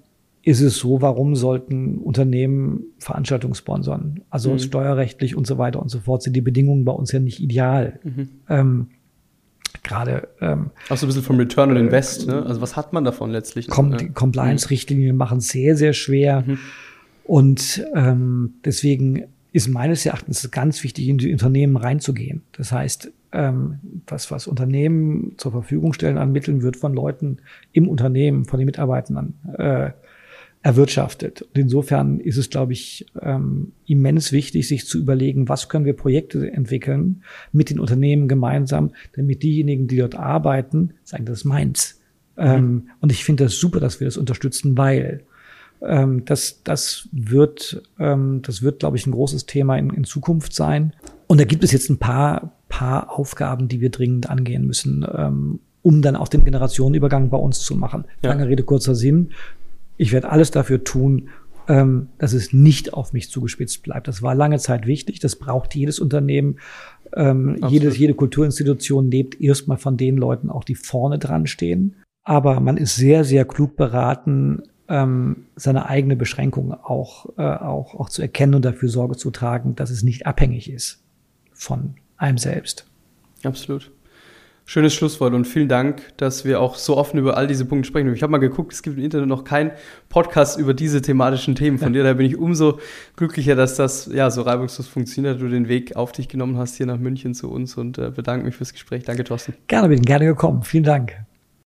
ist es so, warum sollten Unternehmen Veranstaltungen sponsern? Also mhm. steuerrechtlich und so weiter und so fort sind die Bedingungen bei uns ja nicht ideal. Mhm. Ähm, Gerade ähm, auch so ein bisschen vom Return on Invest, ne? Also was hat man davon letztlich? Com- ja. Die Compliance-Richtlinien machen es sehr, sehr schwer. Mhm. Und ähm, deswegen ist meines Erachtens ganz wichtig, in die Unternehmen reinzugehen. Das heißt, ähm, was, was Unternehmen zur Verfügung stellen an Mitteln, wird von Leuten im Unternehmen, von den Mitarbeitern äh, erwirtschaftet. Und insofern ist es, glaube ich, ähm, immens wichtig, sich zu überlegen, was können wir Projekte entwickeln mit den Unternehmen gemeinsam, damit diejenigen, die dort arbeiten, sagen, das ist meins. Mhm. Ähm, und ich finde das super, dass wir das unterstützen, weil ähm, das, das wird, ähm, das wird, glaube ich, ein großes Thema in, in Zukunft sein. Und da gibt es jetzt ein paar, paar Aufgaben, die wir dringend angehen müssen, ähm, um dann auch den Generationenübergang bei uns zu machen. Ja. Lange Rede, kurzer Sinn. Ich werde alles dafür tun, ähm, dass es nicht auf mich zugespitzt bleibt. Das war lange Zeit wichtig. Das braucht jedes Unternehmen. Ähm, jedes, jede Kulturinstitution lebt erstmal von den Leuten auch, die vorne dran stehen. Aber man ist sehr, sehr klug beraten, ähm, seine eigene Beschränkung auch, äh, auch, auch zu erkennen und dafür Sorge zu tragen, dass es nicht abhängig ist von einem selbst. Absolut. Schönes Schlusswort und vielen Dank, dass wir auch so offen über all diese Punkte sprechen. Ich habe mal geguckt, es gibt im Internet noch keinen Podcast über diese thematischen Themen. Von ja. dir, da bin ich umso glücklicher, dass das ja so reibungslos funktioniert, dass du den Weg auf dich genommen hast hier nach München zu uns und äh, bedanke mich fürs Gespräch. Danke, Thorsten. Gerne, bin gerne gekommen. Vielen Dank.